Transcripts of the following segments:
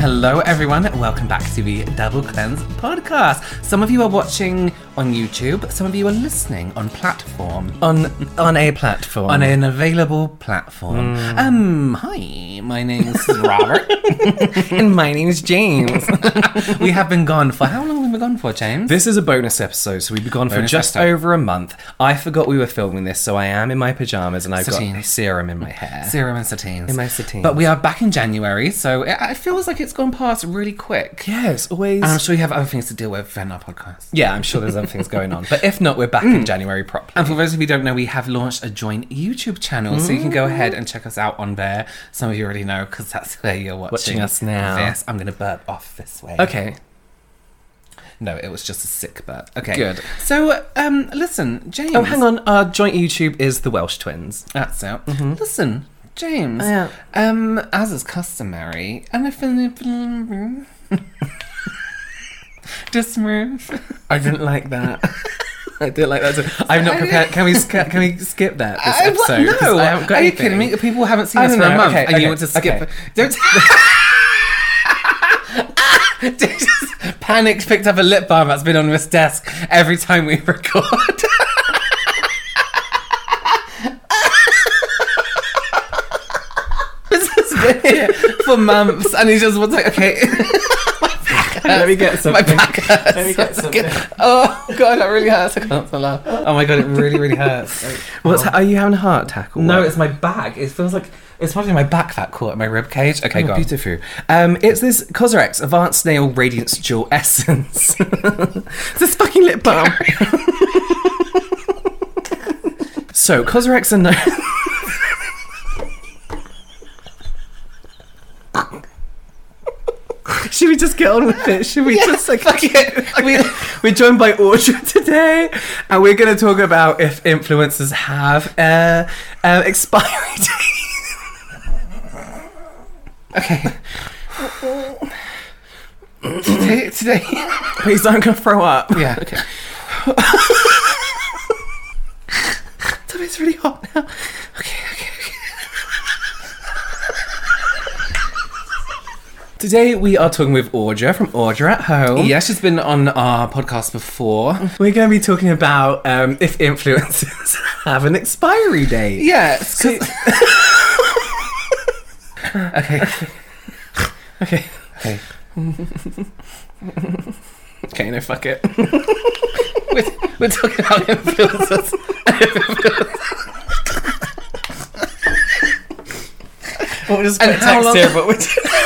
Hello everyone, welcome back to the Double Cleanse podcast. Some of you are watching on YouTube, some of you are listening on platform. On a platform. On an available platform. Hi, my name's Robert. And my name's James. We have been gone for, how long have we been gone for, James? This is a bonus episode, so we've been gone for just over a month. I forgot we were filming this, so I am in my pyjamas and I've got serum in my hair. Serum and satines. In my satines. But we are back in January, so it feels like it's gone past really quick. Yes, always. And I'm sure you have other things to deal with in our podcast. Yeah, I'm sure there's other things going on. But if not, we're back in January properly. And for those of you who don't know, we have launched a joint YouTube channel, so you can go ahead and check us out on there. Some of you already know, because that's where you're watching us now. This. I'm going to burp off this way. Okay. No, it was just a sick burp. Okay. Good. So, listen, James. Oh, hang on. Our joint YouTube is the Welsh Twins. That's it. Listen, James. Yeah. As is customary, and if just move. I didn't like that. I didn't like that. I'm not prepared. Can we skip that this episode? No, I haven't got are you anything. kidding me? People haven't seen I us don't for a know. month, Okay, and you want to skip. okay. Don't. Just panicked, picked up a lip balm that's been on this desk every time we record. This has been here for months, and he just was like, okay. Let me get something. My back hurts. Let me get something. Oh god, that really hurts. I can't laugh. Oh my god, it really, really hurts. Are you having a heart attack? Or No, what? it's my back. It feels like it's probably my back that caught in my rib cage. Okay, go on. Beautiful. It's this Cosrx Advanced Nail Radiance Dual Essence. It's this fucking lip balm. So Cosrx and Should we just get on with it? Should we just like fuck it. We're joined by Audra today, and we're going to talk about if influencers have expiry dates. Okay. Today. Please don't go throw up. Yeah. Okay. It's really hot now. Okay. Today we are talking with Audra from Audra at Home. Yeah, she's been on our podcast before. We're going to be talking about if influencers have an expiry date. Yes. Okay. Okay. Okay, no, fuck it. We're talking about influencers. We'll just And put how text long- here, but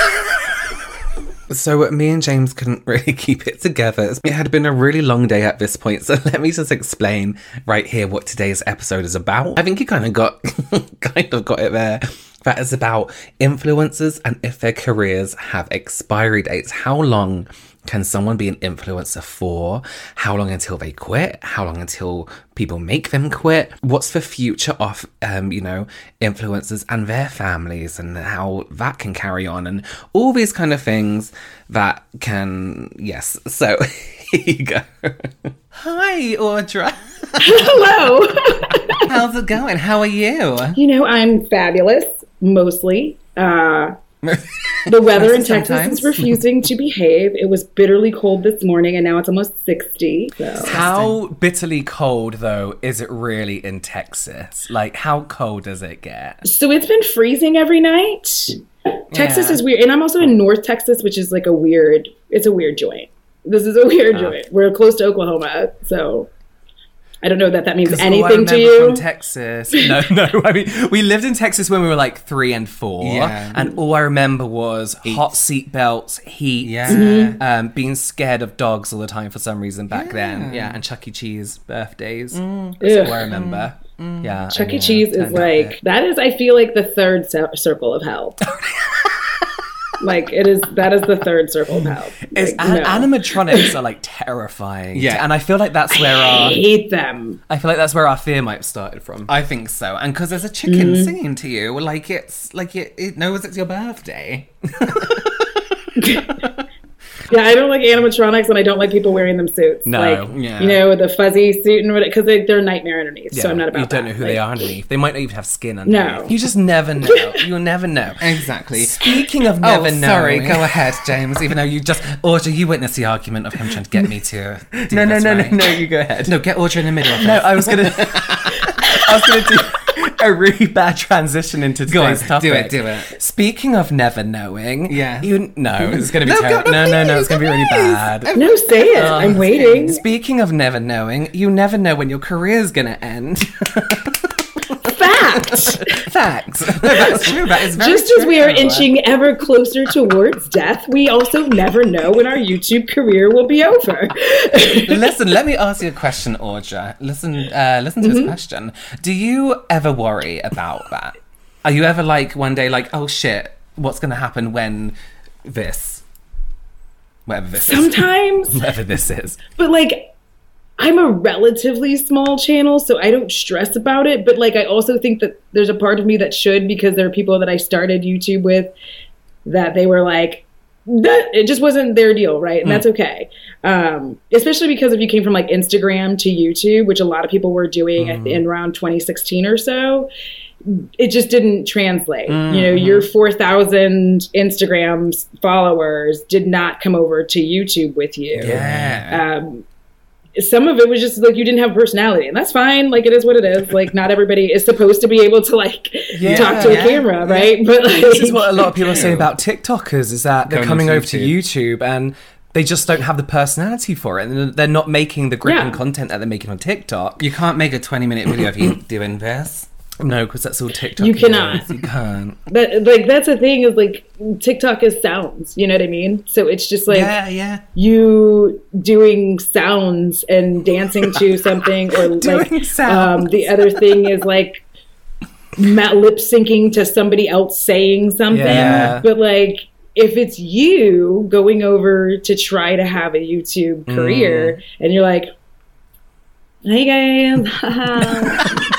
So me and James couldn't really keep it together. It had been a really long day at this point, so let me just explain right here what today's episode is about. I think you kind of got it there. That is about influencers and if their careers have expiry dates. How long can someone be an influencer for? How long until they quit? How long until people make them quit? What's the future of, influencers and their families and how that can carry on and all these kind of things that can, yes. So here you go. Hi, Audra. Hello. How's it going? How are you? I'm fabulous, mostly. The weather in Texas Sometimes. is refusing to behave. It was bitterly cold this morning, and now it's almost 60. So. How bitterly cold, though, is it really in Texas? Like, how cold does it get? So it's been freezing every night. Texas is weird. And I'm also in North Texas, which is like it's a weird joint. This is a weird joint. We're close to Oklahoma, so I don't know that means anything to you. From Texas. No. I mean, we lived in Texas when we were like 3 and 4, and all I remember was hot seat belts, heat, being scared of dogs all the time for some reason back then. Yeah, and Chuck E. Cheese birthdays. That's all I remember. Yeah, Chuck E. Cheese is like that is. I feel like the third circle of hell. Like that is the third circle of hell. Like, animatronics are like terrifying. Yeah. And I feel like that's where I hate them. I feel like that's where our fear might have started from. I think so. And because there's a chicken singing to you, like it knows it's your birthday. Yeah, I don't like animatronics, and I don't like people wearing them suits. No, like, yeah. you know, the fuzzy suit and whatever, because they're a nightmare underneath. So I'm not about You don't that. know who Like, they are underneath. They might not even have skin underneath. No. You just never know. You'll never know. Exactly. Speaking of never knowing. Sorry, go ahead, James. Even though you just... Audrey, you witnessed the argument of him trying to get me to do No, this, right? no, you go ahead. No, get Audrey in the middle of No, this. I was gonna do a really bad transition into Go on, today's topic. do it. Speaking of never knowing, Yeah. it's gonna be No, terrible. go, No, please, it's gonna be go, really please. bad. No, say it. I'm waiting. Speaking of never knowing, you never know when your career's gonna end. Fact. Facts. No, that's true. That is very Just as we are true. inching ever closer towards death, we also never know when our YouTube career will be over. Listen, let me ask you a question, Audra. Listen to this question. Do you ever worry about that? Are you ever like one day like, oh shit, what's going to happen when this, whatever this is, Sometimes, Whatever this is. but like, I'm a relatively small channel, so I don't stress about it. But like, I also think that there's a part of me that should, because there are people that I started YouTube with that they were like, that it just wasn't their deal, right? And that's okay. Especially because if you came from like Instagram to YouTube, which a lot of people were doing in around 2016 or so, it just didn't translate. You know, your 4,000 Instagram followers did not come over to YouTube with you. Yeah. Some of it was just like you didn't have personality, and that's fine. Like, it is what it is. Like, not everybody is supposed to be able to like talk to a camera, right? But like, This is what a lot of people are saying about TikTokers, is that they're Going coming onto over to YouTube and they just don't have the personality for it, and they're not making the gripping Yeah. content that they're making on TikTok. You can't make a 20-minute video of you doing this. No, because that's all TikTok. You cannot. You can't. that, like, that's the thing, is like TikTok is sounds. You know what I mean? So it's just like Yeah. you doing sounds and dancing to something, or Doing like sounds. the other thing is like lip syncing to somebody else saying something. Yeah. But like, if it's you going over to try to have a YouTube career and you're like, hey guys,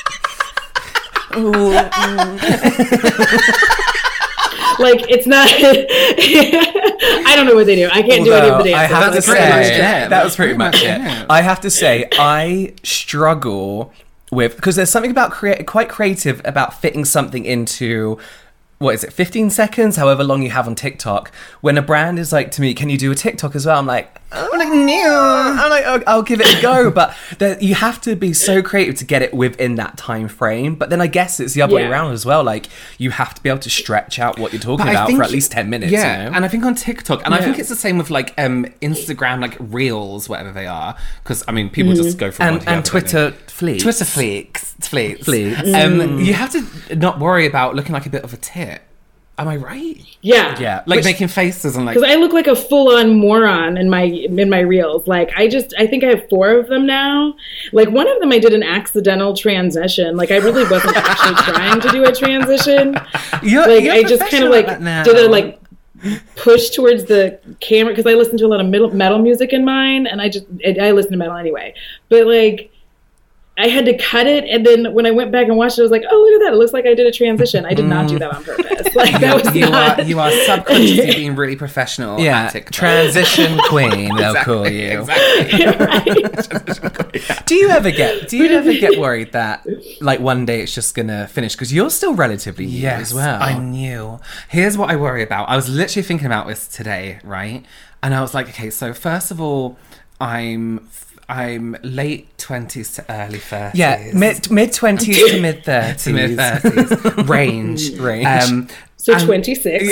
like, it's not I don't know what they do. I can't do any of the I dances. have to That's pretty much say, it. that was pretty That's much pretty it. much it. I have to say, I struggle with, because there's something about quite creative about fitting something into, what is it, 15 seconds, however long you have on TikTok. When a brand is like to me, can you do a TikTok as well? I'm like, no. I'm like, I'll give it a go. But you have to be so creative to get it within that time frame. But then I guess it's the other way Yeah. around as well. Like, you have to be able to stretch out what you're talking But I about think- for at least 10 minutes. Yeah, you know? and I think on TikTok, and I Yeah. think it's the same with like Instagram, like Reels, whatever they are. Because I mean, people just go from one to the and other, Twitter don't they? fleets. Twitter fleets. Fleets. You have to not worry about looking like a bit of a tit. Am I right? Yeah. Yeah. Like Which- making faces and like. Because I look like a full-on moron in my reels. Like, I think I have 4 of them now. Like, one of them I did an accidental transition. Like, I really wasn't actually trying to do a transition. You're I just kind of professional like at that now. did a like push towards the camera, because I listen to a lot of metal music in mine, and I listen to metal anyway. But like, I had to cut it, and then when I went back and watched it, I was like, "Oh, look at that! It looks like I did a transition. I did not do that on purpose. Like, that was not." You are subconsciously being really professional. Yeah, at TikTok. transition queen, they'll call you. Exactly. Do you ever get worried that like one day it's just gonna finish, because you're still relatively new Yes, as well? I knew. Here's what I worry about. I was literally thinking about this today, right? And I was like, okay, so first of all, I'm late 20s to early 30s. Yeah, mid 20s to mid 30s. to mid 30s range. So And- 26.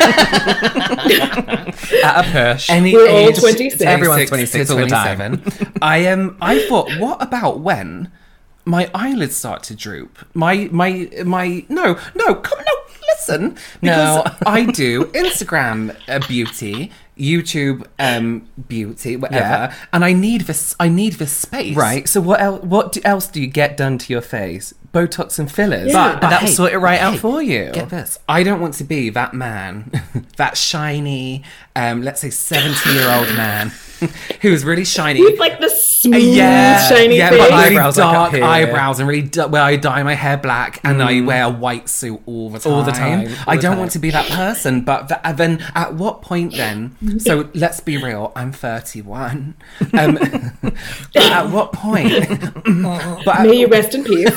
At a push. Any We're all age, 26. Everyone's 26 26 all the time. 27. I thought, what about when my eyelids start to droop? Listen. Because No. I do Instagram beauty, YouTube beauty, whatever, Yeah. and I need this space. Right. So what else do you get done to your face? Botox and fillers. Yeah. And that'll hey, sort it right out hey, for you. Get this. I don't want to be that man, that shiny, let's say 70-year-old man who's really shiny. With like the smooth, Yeah, shiny yeah, face. but really Eyebrows like dark up here. eyebrows and really where I dye my hair black and I wear a white suit all the time. All the time, all I the don't time. want to be that person. But then, at what point then? So let's be real. I'm 31. But at what point? May you rest in peace.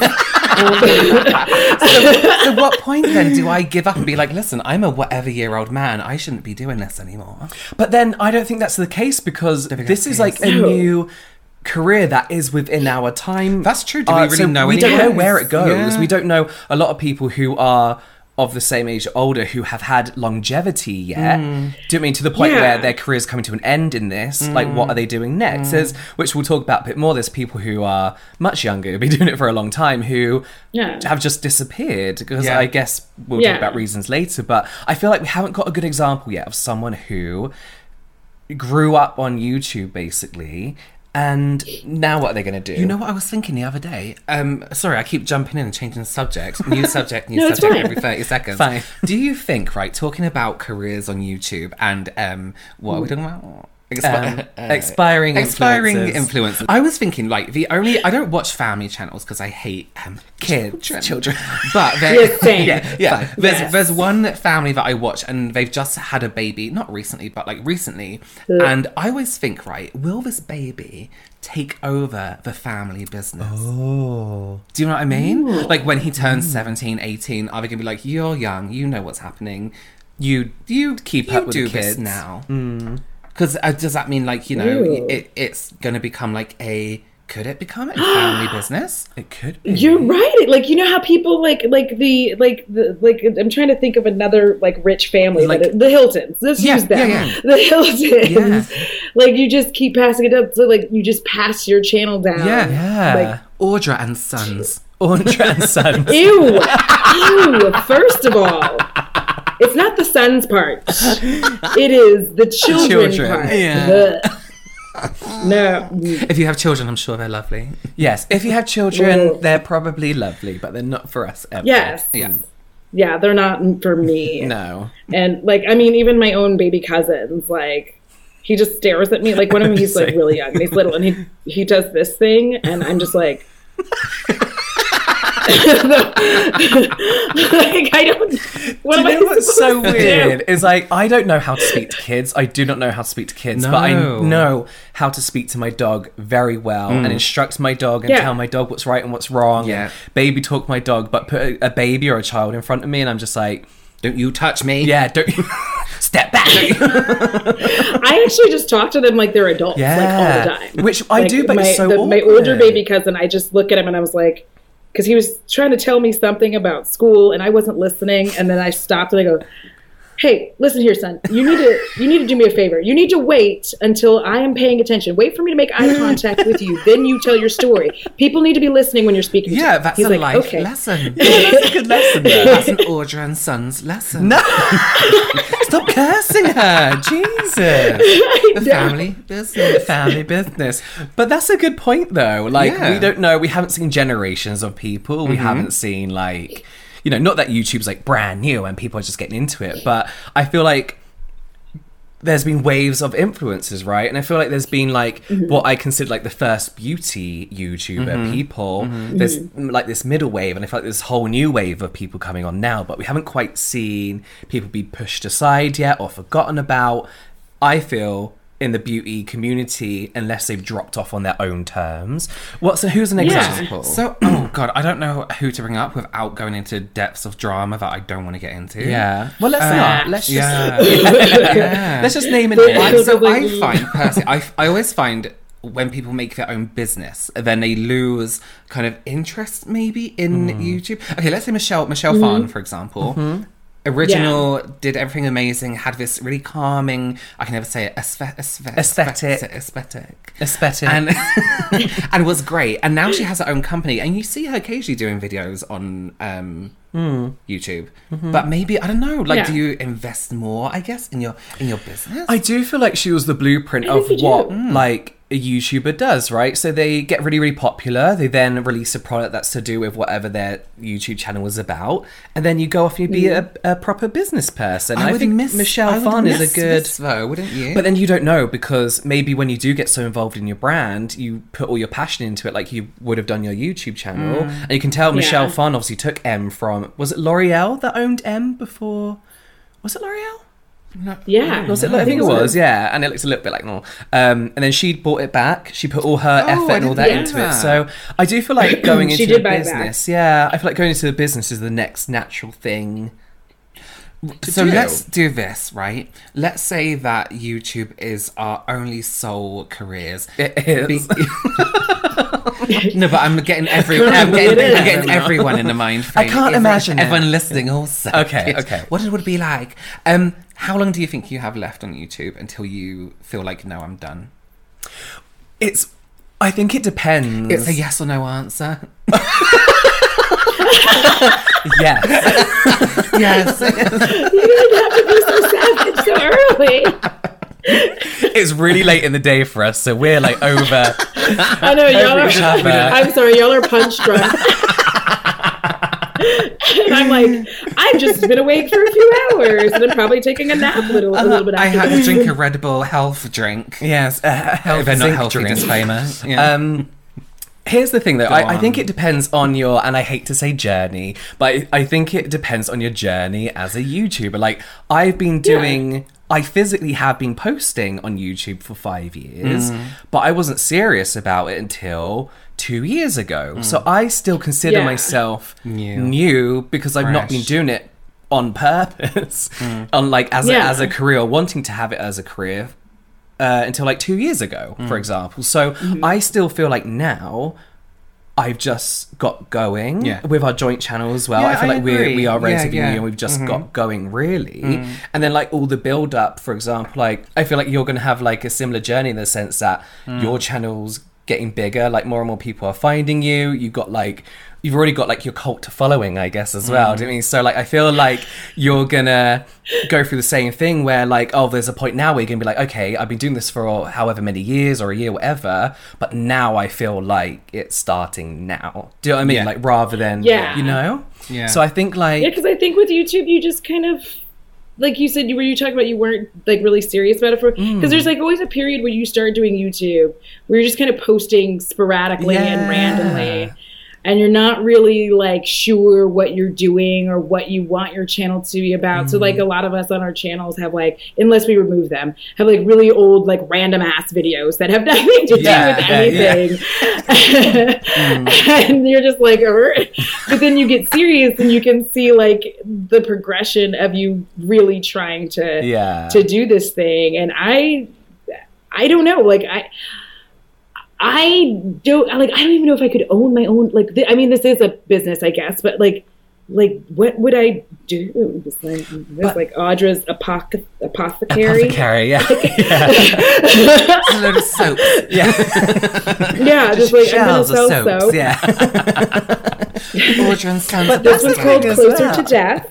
So what point then do I give up and be like, listen, I'm a whatever-year-old man. I shouldn't be doing this anymore. But then I don't think that's the case because this is like a No. new career that is within our time. That's true. Do we really so know we don't anyone? know where it goes. Yeah. We don't know a lot of people who are of the same age or older who have had longevity yet. Do you know what I mean? To the point Yeah. where their career's coming to an end in this. Like, what are they doing next? There's, which we'll talk about a bit more. There's people who are much younger, who've been doing it for a long time, who Yeah. have just disappeared. Because Yeah. I guess we'll Yeah. talk about reasons later. But I feel like we haven't got a good example yet of someone who grew up on YouTube, basically. And now what are they going to do? You know what I was thinking the other day? Sorry, I keep jumping in and changing the subject. New subject, new No, it's subject fine. every 30 seconds. Fine. Do you think, right, talking about careers on YouTube and what are we talking about? Expiring influencers. influencers. I was thinking, like, I don't watch family channels because I hate children. But Yeah, same. yeah. Yes. There's one family that I watch and they've just had a baby, not recently, but like recently. And I always think, right, will this baby take over the family business? Oh. Do you know what I mean? Like when he turns 17, 18, are they going to be like, you're young, you know what's happening. You Keep you up with do the this kids. now. Because does that mean like, you know, Ew. it's going to become like could it become a family business? It could be. You're right. Like, you know how people like I'm trying to think of another like rich family, Like- like the Hiltons. Let's Yeah, use them. yeah, yeah. The Hiltons. Yeah. Like you just keep passing it up. So like you just pass your channel down. Yeah. Like, Audra and Sons. Audra and Sons. ew. Ew. First of all, it's not the sons part. It is the children, Children, part. yeah. Ugh. No. If you have children, I'm sure they're lovely. Yes, if you have children, Ugh. they're probably lovely, but they're not for us ever. Yes. Yeah. Yeah, they're not for me. No. And like, I mean, even my own baby cousins, like, he just stares at me. Like, one of them, he's like really young and he's little, and he does this thing, and I'm just like, like I don't. What Do am I you know what's so supposed to do? weird? Is like, I don't know how to speak to kids. I do not know how to speak to kids, but I No. know how to speak to my dog very well and instruct my dog and Yeah. tell my dog what's right and what's wrong. Yeah. And baby talk my dog, but put a baby or a child in front of me and I'm just like, Don't you touch me. yeah, don't step back. I actually just talk to them like they're adults, like all the time. Which I Like, do, but it's so my awkward. older baby cousin, I just look at him and I was like, because he was trying to tell me something about school and I wasn't listening, and then I stopped and I go, "Hey, listen here, son. You need to do me a favor. You need to wait until I am paying attention. Wait for me to make eye contact with you. Then you tell your story. People need to be listening when you're speaking." to Yeah, them." that's He's a like, life "Okay." lesson. That's a good lesson though. That's an Audra and Sons lesson. No! Stop cursing her! Jesus! The family business. Family business. But that's a good point though. Like, Yeah. we don't know, we haven't seen generations of people. We haven't seen, like, you know, not that YouTube's like brand new and people are just getting into it, but I feel like there's been waves of influencers, right? And I feel like there's been like what I consider like the first beauty YouTuber people. There's like this middle wave, and I feel like there's a whole new wave of people coming on now, but we haven't quite seen people be pushed aside yet or forgotten about. I feel in the beauty community, unless they've dropped off on their own terms. Who's an Yeah. example? So, oh god, I don't know who to bring up without going into depths of drama that I don't want to get into. yeah. Well, let's not. Let's just Yeah. let's just name it. So I find personally, I always find when people make their own business, then they lose kind of interest maybe in YouTube. Okay, let's say Michelle Phan, for example. Original, did everything amazing, had this really calming, I can never say it, aesthetic. And, and was great. And now she has her own company. And you see her occasionally doing videos on YouTube. But maybe, I don't know, like, Yeah. do you invest more, I guess, in your business? I do feel like she was the blueprint I of think you what do. like a YouTuber does, right? So they get really, really popular. They then release a product that's to do with whatever their YouTube channel was about, and then you go off and you be a proper business person. And I think Michelle Phan is a good, this, though, wouldn't you? but then you don't know, because maybe when you do get so involved in your brand, you put all your passion into it, like you would have done your YouTube channel, and you can tell Michelle Phan obviously took M from, was it L'Oreal that owned M before? Was it L'Oreal? Yeah. Was it? I think it was, yeah. And it looks a little bit like normal. And then she bought it back. She put all her effort and all that into it. So I do feel like going into the business. Yeah, I feel like going into the business is the next natural thing. So let's do this, right? Let's say that YouTube is our only sole careers. It is. No, but I'm getting everyone in the mind frame. I can't imagine everyone listening also. Okay. What it would be like. How long do you think you have left on YouTube until you feel like, no, I'm done? I think it depends. It's a yes or no answer. Yes. Yes. You didn't have to be so savage so early. It's really late in the day for us, so we're like over. I know, y'all are. I'm sorry, y'all are punch drunk. And I'm like, I've just been awake for a few hours, and I'm probably taking a nap a little bit after. I had to drink a Red Bull health drink. Yes, They're not healthy drink. disclaimer. Yeah. Here's the thing, though. I think it depends on your, and I hate to say journey, but I think it depends on your journey as a YouTuber. Like, I've been doing, I physically have been posting on YouTube for 5 years, but I wasn't serious about it until 2 years ago. So I still consider myself new because I've not been doing it on purpose, on like as a career, wanting to have it as a career. Until like 2 years ago, for example. So I still feel like now I've just got going with our joint channel as well. Yeah, I feel like we are relatively new yeah. and we've just got going really. And then like all the build up, for example, like I feel like you're going to have like a similar journey in the sense that your channel's getting bigger, like more and more people are finding you. You've already got like your cult following, I guess, as well. Do you know what I mean? So like I feel like you're gonna go through the same thing where like, oh, there's a point now where you're gonna be like, okay, I've been doing this for however many years or a year, whatever, but now I feel like it's starting now. Do you know what I mean? Yeah. Like rather than you know? Yeah. So I think like because I think with YouTube you just kind of, like you said, you talking about you weren't like really serious about it for, because there's like always a period when you start doing YouTube where you're just kind of posting sporadically and randomly, and you're not really like sure what you're doing or what you want your channel to be about. So like a lot of us on our channels have like, unless we remove them, have like really old like random ass videos that have nothing to do with anything. And you're just like, but then you get serious and you can see like the progression of you really trying to do this thing. And I don't know, like I don't even know if I could own my own, like, I mean, this is a business, I guess, but like, what would I do? Just like Audra's apothecary. Apothecary, yeah. A load of soaps. Yeah, just like, I'm going to sell soap. Yeah. Audra and Sons. But this one's called Closer to Death.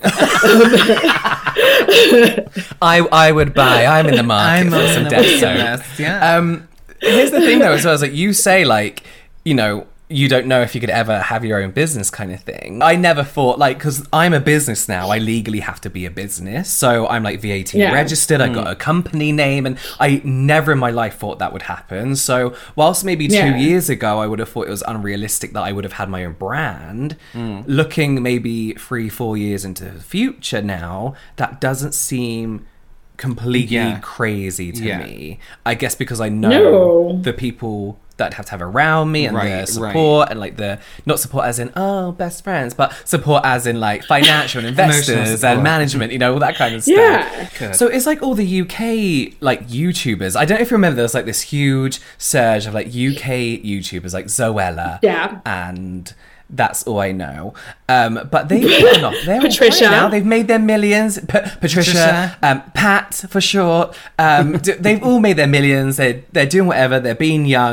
I would buy. I'm in the market for some death soap. Yeah. Here's the thing though, as well, as like you say, like, you know, you don't know if you could ever have your own business kind of thing. I never thought, like, because I'm a business now, I legally have to be a business. So I'm like VAT registered, I got a company name, and I never in my life thought that would happen. So whilst maybe 2 years ago, I would have thought it was unrealistic that I would have had my own brand, looking maybe 3-4 years into the future now, that doesn't seem completely crazy to me. I guess because I know the people that have to have around me and the support and like the, not support as in best friends, but support as in like financial and investors and management, you know, all that kind of stuff. So it's like all the UK like YouTubers, I don't know if you remember, there's like this huge surge of like UK YouTubers like Zoella and that's all I know. But they're Patricia now. They've made their millions. Patricia, Pat for short. They've all made their millions. They're doing whatever. They're being young.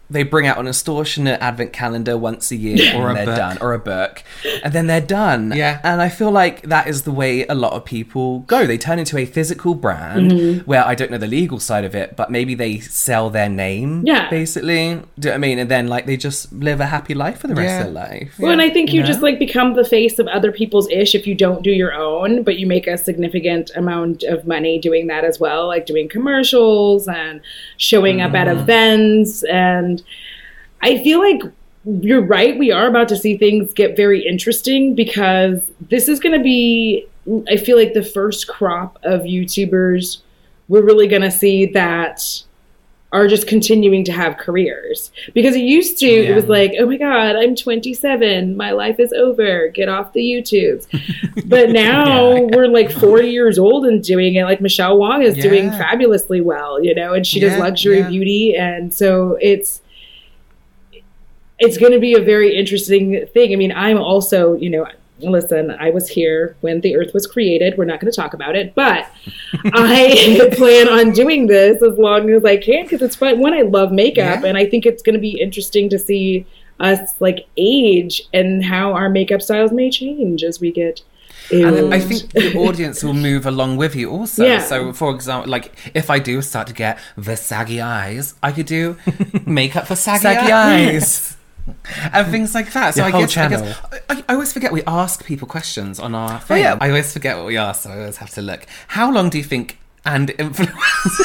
they bring out an extortionate advent calendar once a year, Or and a they're book. done, or a book, and then they're done. Yeah. And I feel like that is the way a lot of people go. They turn into a physical brand Mm-hmm. where I don't know the legal side of it, but maybe they sell their name. Yeah. basically. Do you know what I mean? And then like they just live a happy life for the rest Yeah. of their life. Well, and I think you Yeah. just like become the face of other people's ish if you don't do your own, but you make a significant amount of money doing that as well, like doing commercials and showing up at events. And I feel like you're right. We are about to see things get very interesting because this is going to be, I feel like, the first crop of YouTubers we're really going to see that are just continuing to have careers. Because it used to, it was like, oh my God, I'm 27. My life is over. Get off the YouTubes. But now we're like 40 years old and doing it. Like Michelle Wong is doing Yeah. fabulously well, you know, and she does Yeah, luxury yeah. beauty. And so it's going to be a very interesting thing. I mean, I'm also, you know, listen, I was here when the earth was created. We're not going to talk about it, but I plan on doing this as long as I can because it's fun. One, I love makeup, Yeah. and I think it's going to be interesting to see us like age and how our makeup styles may change as we get And aged. I think the audience will move along with you also. Yeah. So, for example, like if I do start to get the saggy eyes, I could do makeup for saggy, Saggy eyes. and things like that. So Your I whole guess, channel. I always forget we ask people questions on our thing. yeah. I always forget what we ask, so I always have to look. How long do you think and influence?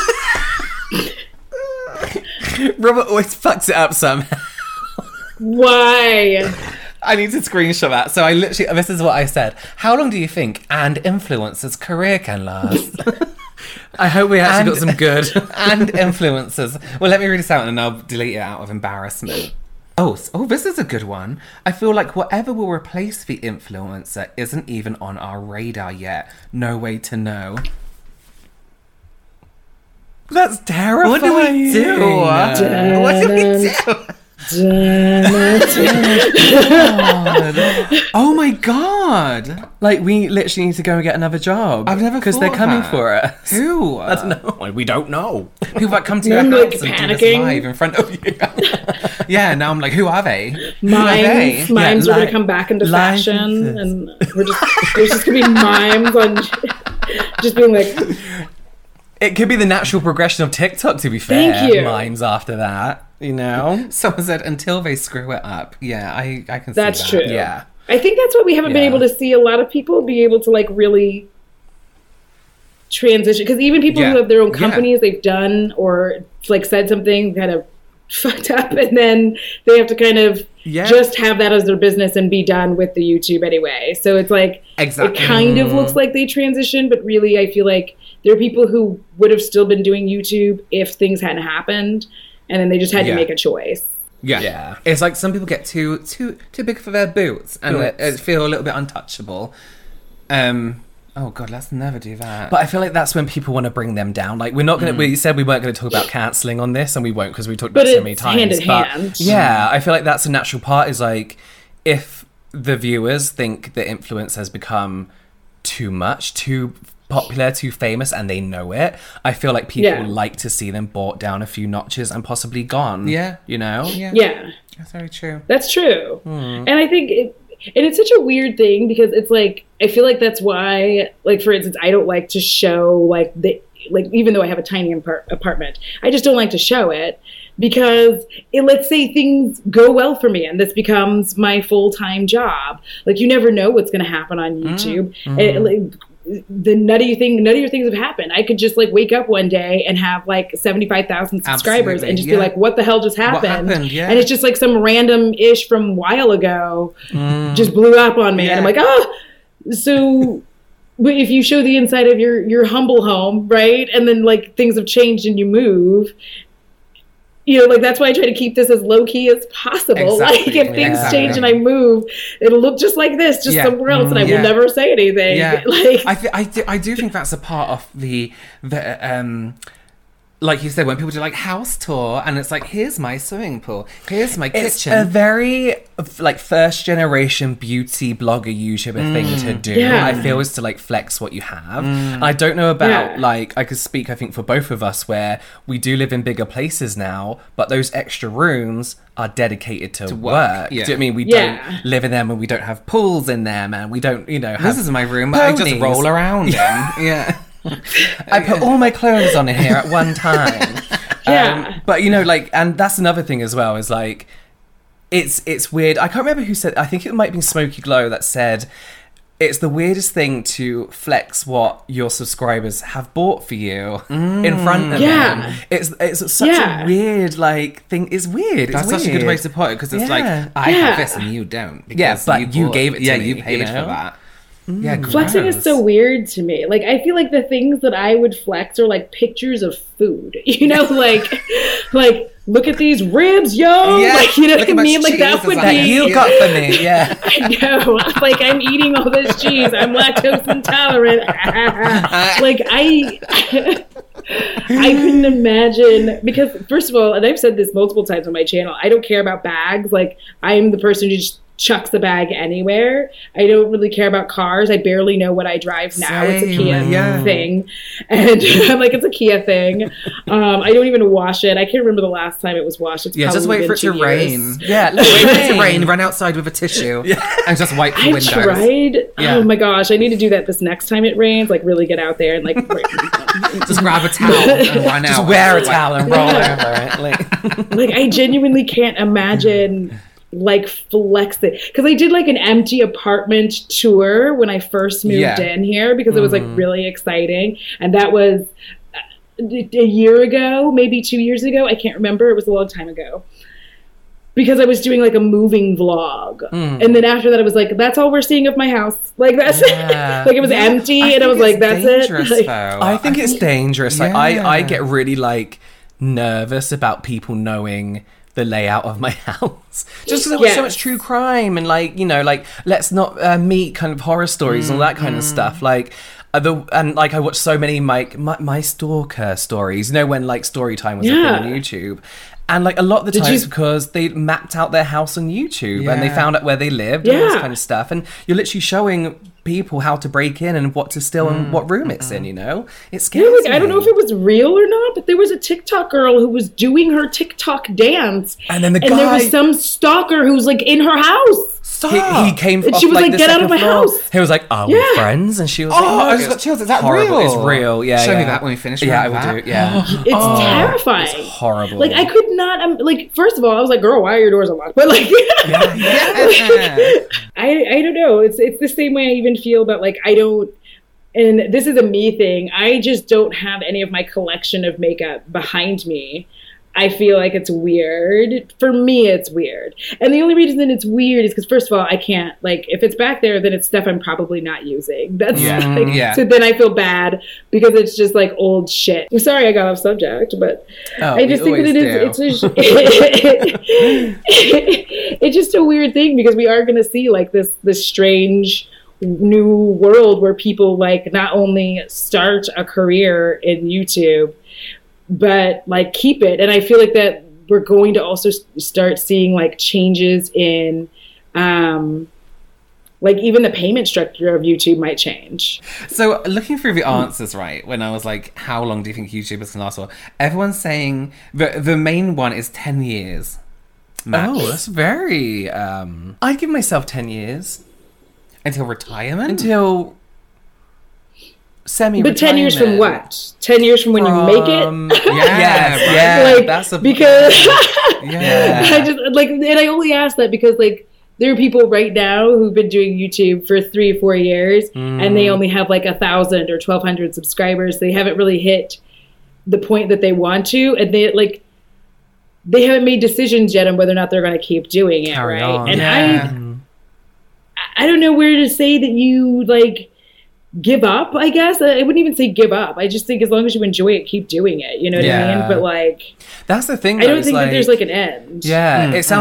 Robert always fucks it up somehow. Why? I need to screenshot that. So I literally, this is what I said. How long do you think and influencers' career can last? I hope we actually And- got some good. and influencers. Well, let me read this out and I'll delete it out of embarrassment. Oh, this is a good one. I feel like whatever will replace the influencer isn't even on our radar yet. No way to know. That's terrifying. What do we do? What do we do? Oh my god! Like, we literally need to go and get another job. I've never Because they're thought coming that. for us. Who? I don't know. We don't know. People that come to your I'm, house like, and do panicking. this live in front of you. Yeah, now I'm like, who are they? Who are they? Mimes are going like- to come back into live fashion, influencers. and there's just going to be mimes on, just being like, It could be the natural progression of TikTok, to be fair. Thank you. Mimes after that, you know? Someone said until they screw it up. Yeah, I can see That's that. true. Yeah. I think that's what we haven't been Yeah. able to see a lot of people be able to like really transition. Because even people Yeah. who have their own Yeah. companies, they've done or like said something kind of fucked up, and then they have to kind of Yeah. just have that as their business and be done with the YouTube anyway. So it's like Exactly. it kind of looks like they transitioned, but really I feel like there are people who would have still been doing YouTube if things hadn't happened, and then they just had Yeah. to make a choice. Yeah. Yeah. It's like some people get too big for their boots and Boots. feel a little bit untouchable. Oh god, let's never do that. But I feel like that's when people want to bring them down. Like, we're not going to, we said we weren't going to talk about cancelling on this, and we won't because we talked about But it so many it's times. hand in But hand. yeah, I feel like that's a natural part is like, if the viewers think the influence has become too much, too popular, too famous, and they know it, I feel like people Yeah. like to see them brought down a few notches and possibly gone. Yeah. You know? Yeah. That's very true. That's true. And I think and it's such a weird thing because it's like, I feel like that's why, like, for instance, I don't like to show, like, even though I have a tiny apartment, I just don't like to show it because let's say things go well for me and this becomes my full-time job. Like, you never know what's going to happen on YouTube. The nuttier things have happened. I could just like wake up one day and have like 75,000 subscribers Absolutely, and just yeah. be like, what the hell just happened? happened? Yeah. And it's just like some random ish from a while ago just blew up on me. Yeah. And I'm like, oh, so but if you show the inside of your humble home, right? And then like things have changed and you move, you know, like that's why I try to keep this as low key as possible. Exactly, Like if things exactly. change and I move, it'll look just like this, just Yeah. somewhere else, and I Yeah. will never say anything. Yeah, Like I do think that's a part of the like you said, when people do like house tour and it's like, here's my swimming pool, here's my It's kitchen. a very like first generation beauty blogger YouTuber thing to do. Yeah. I feel is to like flex what you have. I don't know about like I could speak I think for both of us where we do live in bigger places now, but those extra rooms are dedicated to work. Yeah. Do you know what I mean? We Yeah. don't live in them and we don't have pools in them and we don't, you know, have This is my room. I just ponies. roll around in. Yeah. I put all my clothes on in here at one time. Yeah. But you know, like, and that's another thing as well, is like, it's weird. I can't remember who said, I think it might be Smokey Glow that said, it's the weirdest thing to flex what your subscribers have bought for you in front of them. It's such a weird, like, thing. It's weird. That's It's such a good way weird. to put it because it's like, Yeah. I Yeah. have this and you don't. Yeah, because but you bought- gave it to Yeah, me, you you paid know? for that. Yeah, Flexing is gross. so weird to me. Like, I feel like the things that I would flex are like pictures of food. You know, like look at these ribs, yo. Yeah, Like, you know look what I how much mean? Like that cheese would is be. on That you Yeah. got for me, yeah. I know. Like I'm eating all this cheese. I'm lactose intolerant. Like I couldn't imagine because first of all, and I've said this multiple times on my channel, I don't care about bags. Like I'm the person who just chucks the bag anywhere. I don't really care about cars. I barely know what I drive now. It's a Same, Kia yeah. thing. And I'm like, it's a Kia thing. I don't even wash it. I can't remember the last time it was washed. It's Yeah, just probably wait for it been to 2 years. rain. Yeah, Wait for it to rain, run outside with a tissue, and just wipe the I windows. tried. Yeah. Oh my gosh, I need to do that this next time it rains. Like really get out there and like. Just grab a towel and run out. just wear a Like, towel and roll Yeah. over it. Like, Like I genuinely can't imagine like flexing because I did like an empty apartment tour when I first moved Yeah. in here because it was like really exciting, and that was a year ago, maybe 2 years ago. I can't remember. It was a long time ago. Because I was doing like a moving vlog. And then after that, I was like, that's all we're seeing of my house. Like, that's Yeah. it. Like, it was empty. And I was like, that's it. Like, I think it's dangerous. Like I Yeah. get really like nervous about people knowing the layout of my house just because I watch so much Yes. true crime and like, you know, like let's not meet kind of horror stories and all that kind of stuff. Like and like I watch so many my stalker stories, you know, when like story time was a thing on Yeah. YouTube. And like a lot of the Did time you- it's because they mapped out their house on YouTube and they Yeah. found out where they lived and all this Yeah. kind of stuff. And you're literally showing people how to break in and what to steal and what room it's in, you know? It scares yeah, like, me. I don't know if it was real or not, but there was a TikTok girl who was doing her TikTok dance. And then the and there guy- was some stalker who was like in her house. He came And off, she was like, the "Get out second of my floor." house. He was like, "Are we Yeah. friends?" And she was Oh, like, I "No, just got chills. Is that horrible. real? It's real. Yeah, Show me yeah. that when we finish. Yeah, I with will that. do. Yeah, It's terrifying. it's horrible. Like I could not. Like first of all, I was like, "Girl, why are your doors unlocked?" But like, Yeah. I don't know. It's the same way I even feel about like I don't. And this is a me thing. I just don't have any of my collection of makeup behind me. I feel like it's weird. For me, it's weird. And the only reason it's weird is because, first of all, I can't, like, if it's back there, then it's stuff I'm probably not using. That's like, Yeah. so then I feel bad because it's just like old shit. I'm sorry I got off subject, but Oh, I just we think that always it's just a weird thing because we are going to see like this strange new world where people like not only start a career in YouTube, but like keep it. And I feel like that we're going to also start seeing like changes in, like even the payment structure of YouTube might change. So looking through the answers, right, when I was like, how long do you think YouTubers can last for? Everyone's saying the main one is 10 years. Max. oh, that's very. I'd give myself 10 years Until retirement? until semi. But 10 years from what? 10 years from when you make it? Yeah, Like, that's a because yeah. I just like, and I only ask that because like there are people right now who've been doing YouTube for 3 or 4 years, and they only have like 1,000 or 1,200 subscribers. They haven't really hit the point that they want to, and they haven't made decisions yet on whether or not they're going to keep doing it. Carry right? on. And Yeah. I don't know where to say that you like give up. I guess I wouldn't even say give up. I just think as long as you enjoy it, keep doing it. You know what I Yeah. mean? But like, That's the thing. I though, don't is think that there's like an end. Yeah, it sounds like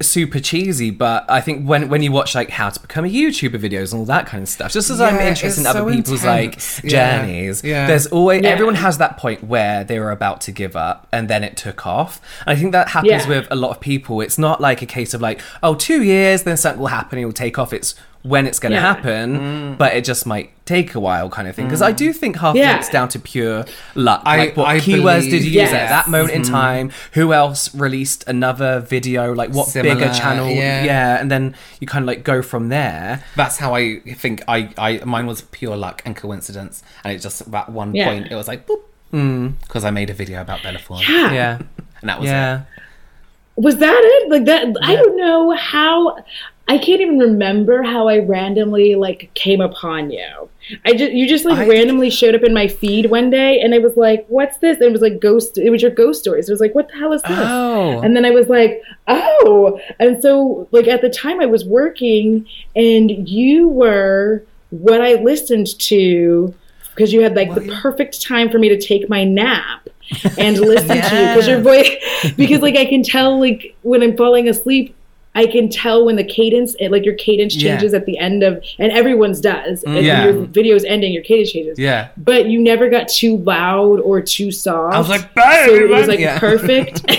super cheesy, but I think when you watch like how to become a YouTuber videos and all that kind of stuff, just as I'm Yeah, interested in it's other so people's intense. like Yeah. journeys, Yeah. there's always Yeah. everyone has that point where they were about to give up and then it took off. And I think that happens Yeah. with a lot of people. It's not like a case of like, oh, 2 years, then something will happen, it will take off. It's when it's going to Yeah. happen, but it just might take a while, kind of thing. Because I do think half Yeah. of it's down to pure luck. I- Like, what I keywords believe- did you use Yes. at that moment in time? Who else released another video? Like, what Similar, bigger channel? yeah. And then you kind of like go from there. That's how I think I mine was pure luck and coincidence, and it just at one Yeah. point it was like boop, because I made a video about Bella Thorne, Yeah. and that was it. Yeah. Was that it? Like that? I don't know how. I can't even remember how I randomly like came upon you. You just like randomly showed up in my feed one day, and I was like, "What's this?" And it was like ghost. It was your ghost stories. It was like, "What the hell is this?" Oh. And then I was like, "Oh!" And so like at the time I was working, and you were what I listened to because you had like the perfect time for me to take my nap and listen to you because your voice. Because like I can tell like when I'm falling asleep. I can tell when the cadence, like your cadence changes at the end of, and everyone's does. And Yeah. when your video's ending, your cadence changes. Yeah. But you never got too loud or too soft. I was like, so it was like yeah. perfect. So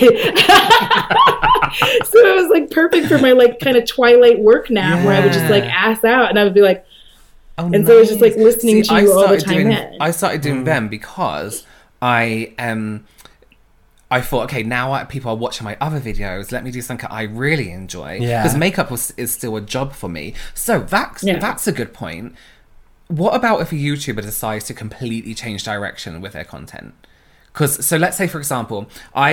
it was like perfect for my like kind of twilight work nap where I would just like ass out and I would be like, Oh, and so I was just like listening to you all the time then. I started doing them because I thought, okay, now people are watching my other videos. Let me do something I really enjoy. Yeah. Because makeup is still a job for me. So that's a good point. What about if a YouTuber decides to completely change direction with their content? Because, so let's say, for example,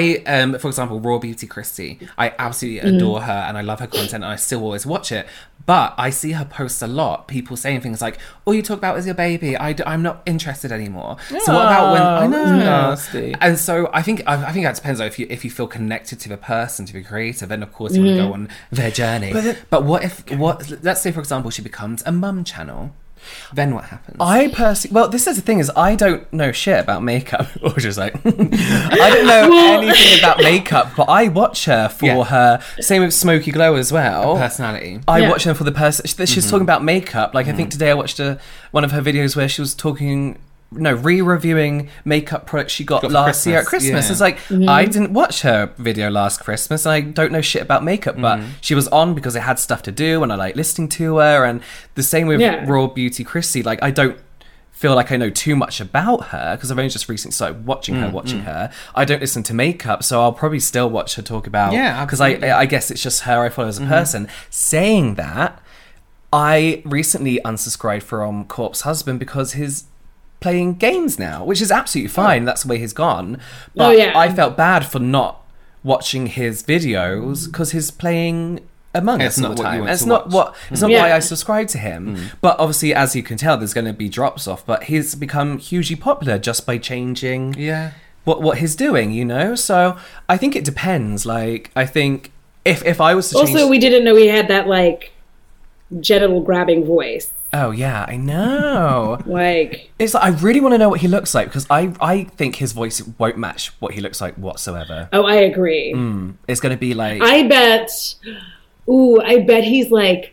Raw Beauty Christie, I absolutely adore her and I love her content and I still always watch it. But I see her post a lot, people saying things like, all you talk about is your baby. I'm not interested anymore. So what about when... I know. Nasty. And so I think that depends though. If you feel connected to the person, to the creator, then of course you want to go on their journey. But let's say, for example, she becomes a mum channel. Then what happens? This is the thing is I don't know shit about makeup. Or just like I don't know anything about makeup, but I watch her for her. Same with Smoky Glow as well. Personality. I watch her for the person. She's talking about makeup. Like I think today I watched one of her videos where she was re-reviewing makeup products she got last year at Christmas. Yeah. It's like I didn't watch her video last Christmas. And I don't know shit about makeup, but she was on because I had stuff to do and I like listening to her. And the same with Raw Beauty Christie. Like I don't feel like I know too much about her because I've only just recently started watching her. I don't listen to makeup, so I'll probably still watch her talk about. Yeah, because I guess it's just her I follow as a person. Saying that, I recently unsubscribed from Corpse Husband because he's playing games now, which is absolutely fine. That's the way he's gone. But I felt bad for not watching his videos because he's playing Among Us all the time. It's not why I subscribe to him. But obviously, as you can tell, there's going to be drops off. But he's become hugely popular just by changing what he's doing, you know? So I think it depends. Like, I think if I was to change... Also, we didn't know he had that, like, genital grabbing voice. Oh, yeah, I know. Like... It's like, I really want to know what he looks like because I think his voice won't match what he looks like whatsoever. Oh, I agree. It's going to be like... I bet he's like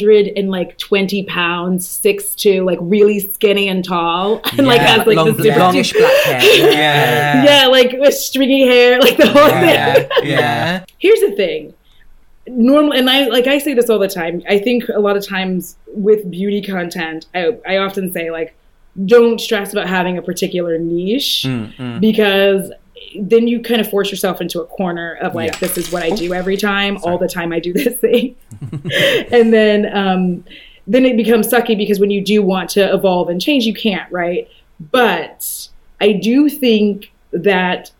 120 pounds, 6'2", like really skinny and tall, and like has like this super longish black hair. yeah, like with stringy hair, like the whole thing. Yeah. Here's the thing. Normal, and I say this all the time. I think a lot of times with beauty content, I often say like, don't stress about having a particular niche because then you kind of force yourself into a corner of like, this is what I do every time. All the time I do this thing. And then it becomes sucky because when you do want to evolve and change, you can't, right? But I do think that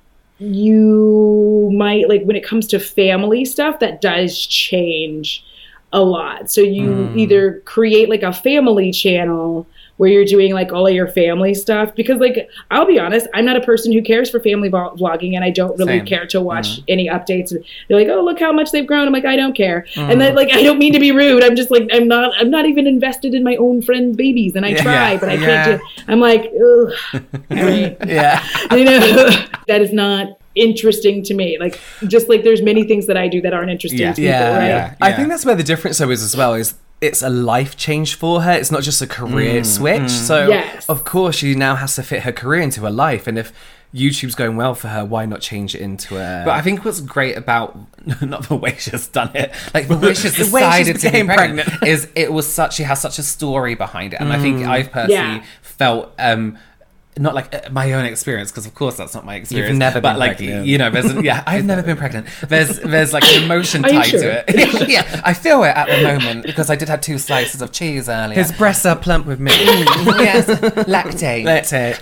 you might, like when it comes to family stuff, that does change a lot. So you either create like a family channel where you're doing like all of your family stuff, because like, I'll be honest, I'm not a person who cares for family vlogging, and I don't really care to watch any updates. They're like, oh, look how much they've grown. I'm like, I don't care. And then like, I don't mean to be rude. I'm just like, I'm not even invested in my own friends' babies, and I try, but I can't do. I'm like, ugh. Right. Yeah. You know, that is not interesting to me. Like, just like there's many things that I do that aren't interesting to people, right? I think that's where the difference though is as well, is it's a life change for her. It's not just a career switch. So of course she now has to fit her career into her life, and if YouTube's going well for her, why not change it into a... But I think what's great about, not the way she's done it, like the way she's decided to be pregnant, is she has such a story behind it. And I think I've personally felt, not like my own experience, because of course that's not my experience. You've never been pregnant. You know, I've never been pregnant. There's like an emotion tied to it. Yeah, I feel it at the moment because I did have 2 slices of cheese earlier. His breasts are plump with milk. Yes, lactate.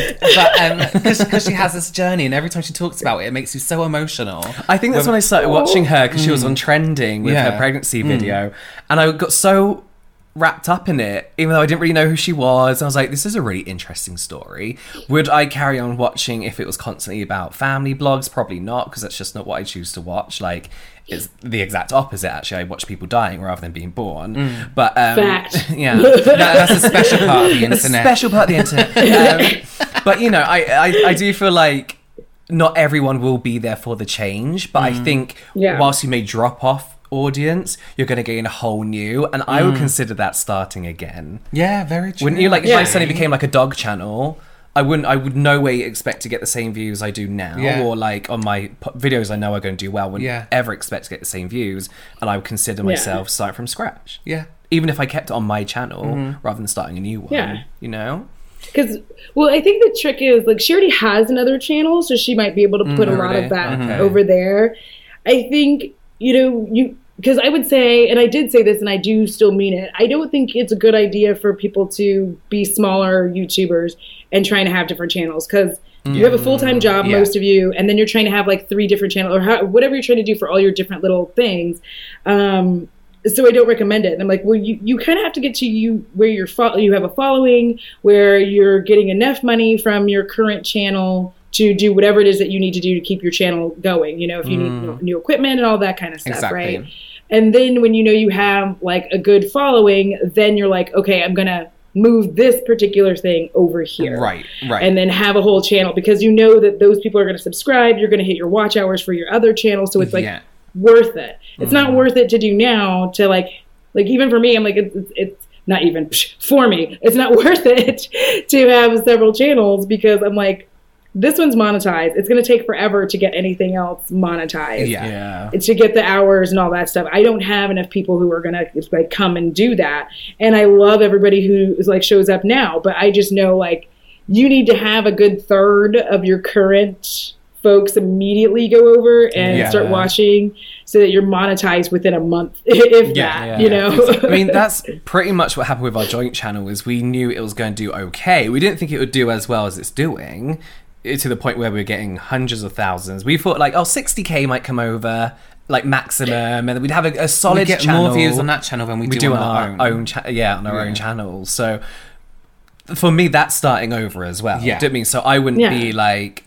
But because she has this journey, and every time she talks about it, it makes you so emotional. I think that's when I started watching her, because she was on trending with her pregnancy video, and I got so wrapped up in it, even though I didn't really know who she was. I was like, this is a really interesting story. Would I carry on watching if it was constantly about family blogs? Probably not, because that's just not what I choose to watch. Like, it's the exact opposite, actually. I watch people dying rather than being born. But fact. Yeah, that's a special part of the internet. Special part of the internet. But you know, I do feel like not everyone will be there for the change, but I think whilst you may drop off audience, you're going to gain a whole new, and I would consider that starting again. Yeah, very true. Wouldn't you? Like, if I suddenly became like a dog channel, I would no way expect to get the same views I do now, or like on my videos I know are going to do well, wouldn't ever expect to get the same views, and I would consider myself starting from scratch. Yeah. Even if I kept it on my channel rather than starting a new one, you know? Because, well, I think the trick is, like, she already has another channel, so she might be able to put a lot of that over there. I think, you know, because I would say, and I did say this and I do still mean it, I don't think it's a good idea for people to be smaller YouTubers and trying to have different channels, because you have a full-time job, most of you, and then you're trying to have like 3 different channels, or whatever you're trying to do for all your different little things. So I don't recommend it. And I'm like, well, you kind of have to get to where you have a following, where you're getting enough money from your current channel to do whatever it is that you need to do to keep your channel going. You know, if you need new equipment and all that kind of stuff, right? And then when you know you have like a good following, then you're like, okay, I'm going to move this particular thing over here. Right. And then have a whole channel, because you know that those people are going to subscribe. You're going to hit your watch hours for your other channel. So it's like worth it. It's not worth it to do now to like even for me, I'm like, it's not even for me. It's not worth it to have several channels, because I'm like, this one's monetized. It's going to take forever to get anything else monetized. Yeah. It's to get the hours and all that stuff. I don't have enough people who are going to like come and do that. And I love everybody who is like shows up now, but I just know like you need to have a good third of your current folks immediately go over and start watching, so that you're monetized within a month, if that, you know. I mean, that's pretty much what happened with our joint channel. Is we knew it was going to do okay. We didn't think it would do as well as it's doing, to the point where we're getting hundreds of thousands. We thought like, 60k might come over, like maximum, and then we'd have a solid we get channel. more views on that channel than we do on our own on our own channels. So for me, that's starting over as well. Yeah. Do you know what I mean? So I wouldn't be like,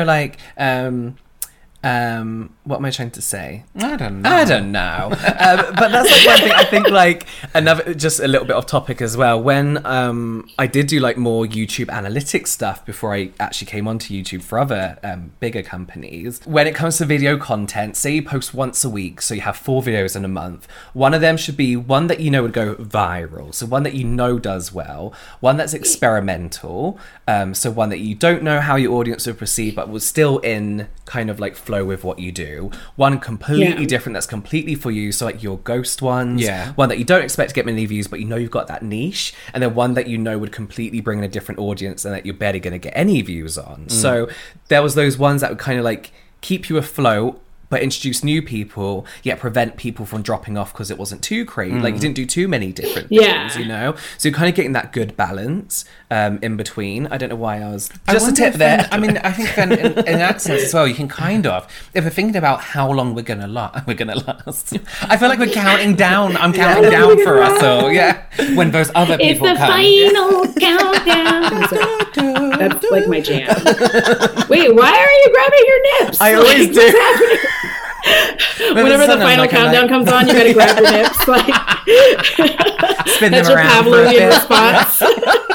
what am I trying to say? I don't know. But that's like one thing. I think like another, just a little bit off topic as well. When I did do like more YouTube analytics stuff before I actually came onto YouTube for other bigger companies. When it comes to video content, say you post once a week, so you have 4 videos in a month. One of them should be one that you know would go viral, so one that you know does well. One that's experimental, so one that you don't know how your audience will perceive, but was still in kind of like flow with what you do. One completely different that's completely for you, so like your ghost ones. One that you don't expect to get many views, but you know you've got that niche. And then one that you know would completely bring in a different audience and that you're barely going to get any views on. So there was those ones that would kind of like keep you afloat, but introduce new people, yet prevent people from dropping off because it wasn't too crazy. Like you didn't do too many different things, you know? So you're kind of getting that good balance in between. I don't know why I was... Just a tip there. I mean, I think then in that sense as well, you can kind of, if we're thinking about how long we're going to last. I feel like we're counting down. I'm counting down for us. So when those other people come. It's the final countdown. That's like my jam. Wait, why are you grabbing your nips? I always do. Whenever the final countdown comes on, you gotta grab your nips, like spin that's them your around Pavlovian response.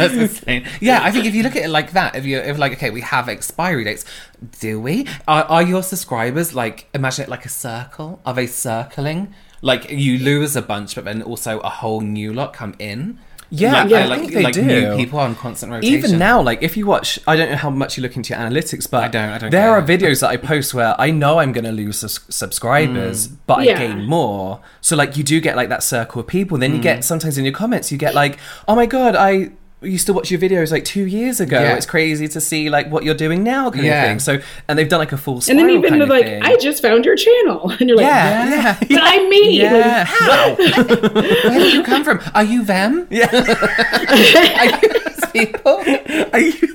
That's insane. Yeah, I think if you look at it like that, if like, okay, we have expiry dates, do we? Are your subscribers like, imagine it like a circle? Are they circling? Like you lose a bunch, but then also a whole new lot come in? Yeah, like, I like, think they like do. new people on constant rotation. Even now, like if you watch, I don't know how much you look into your analytics, but I don't there care. are videos that I post where I know I'm going to lose subscribers, but I Yeah. gain more. So like you do get like that circle of people. Then you get sometimes in your comments, you get like, oh my God, I used to watch your videos like 2 years ago. Yeah. It's crazy to see like what you're doing now kind Yeah. of thing. So, and they've done like a full And spiral then even kind with of like, thing. I just found your channel. And you're like, yeah. but I'm me. Yeah. How? Where did you come from? Are you them? Yeah. Are you those people? Are you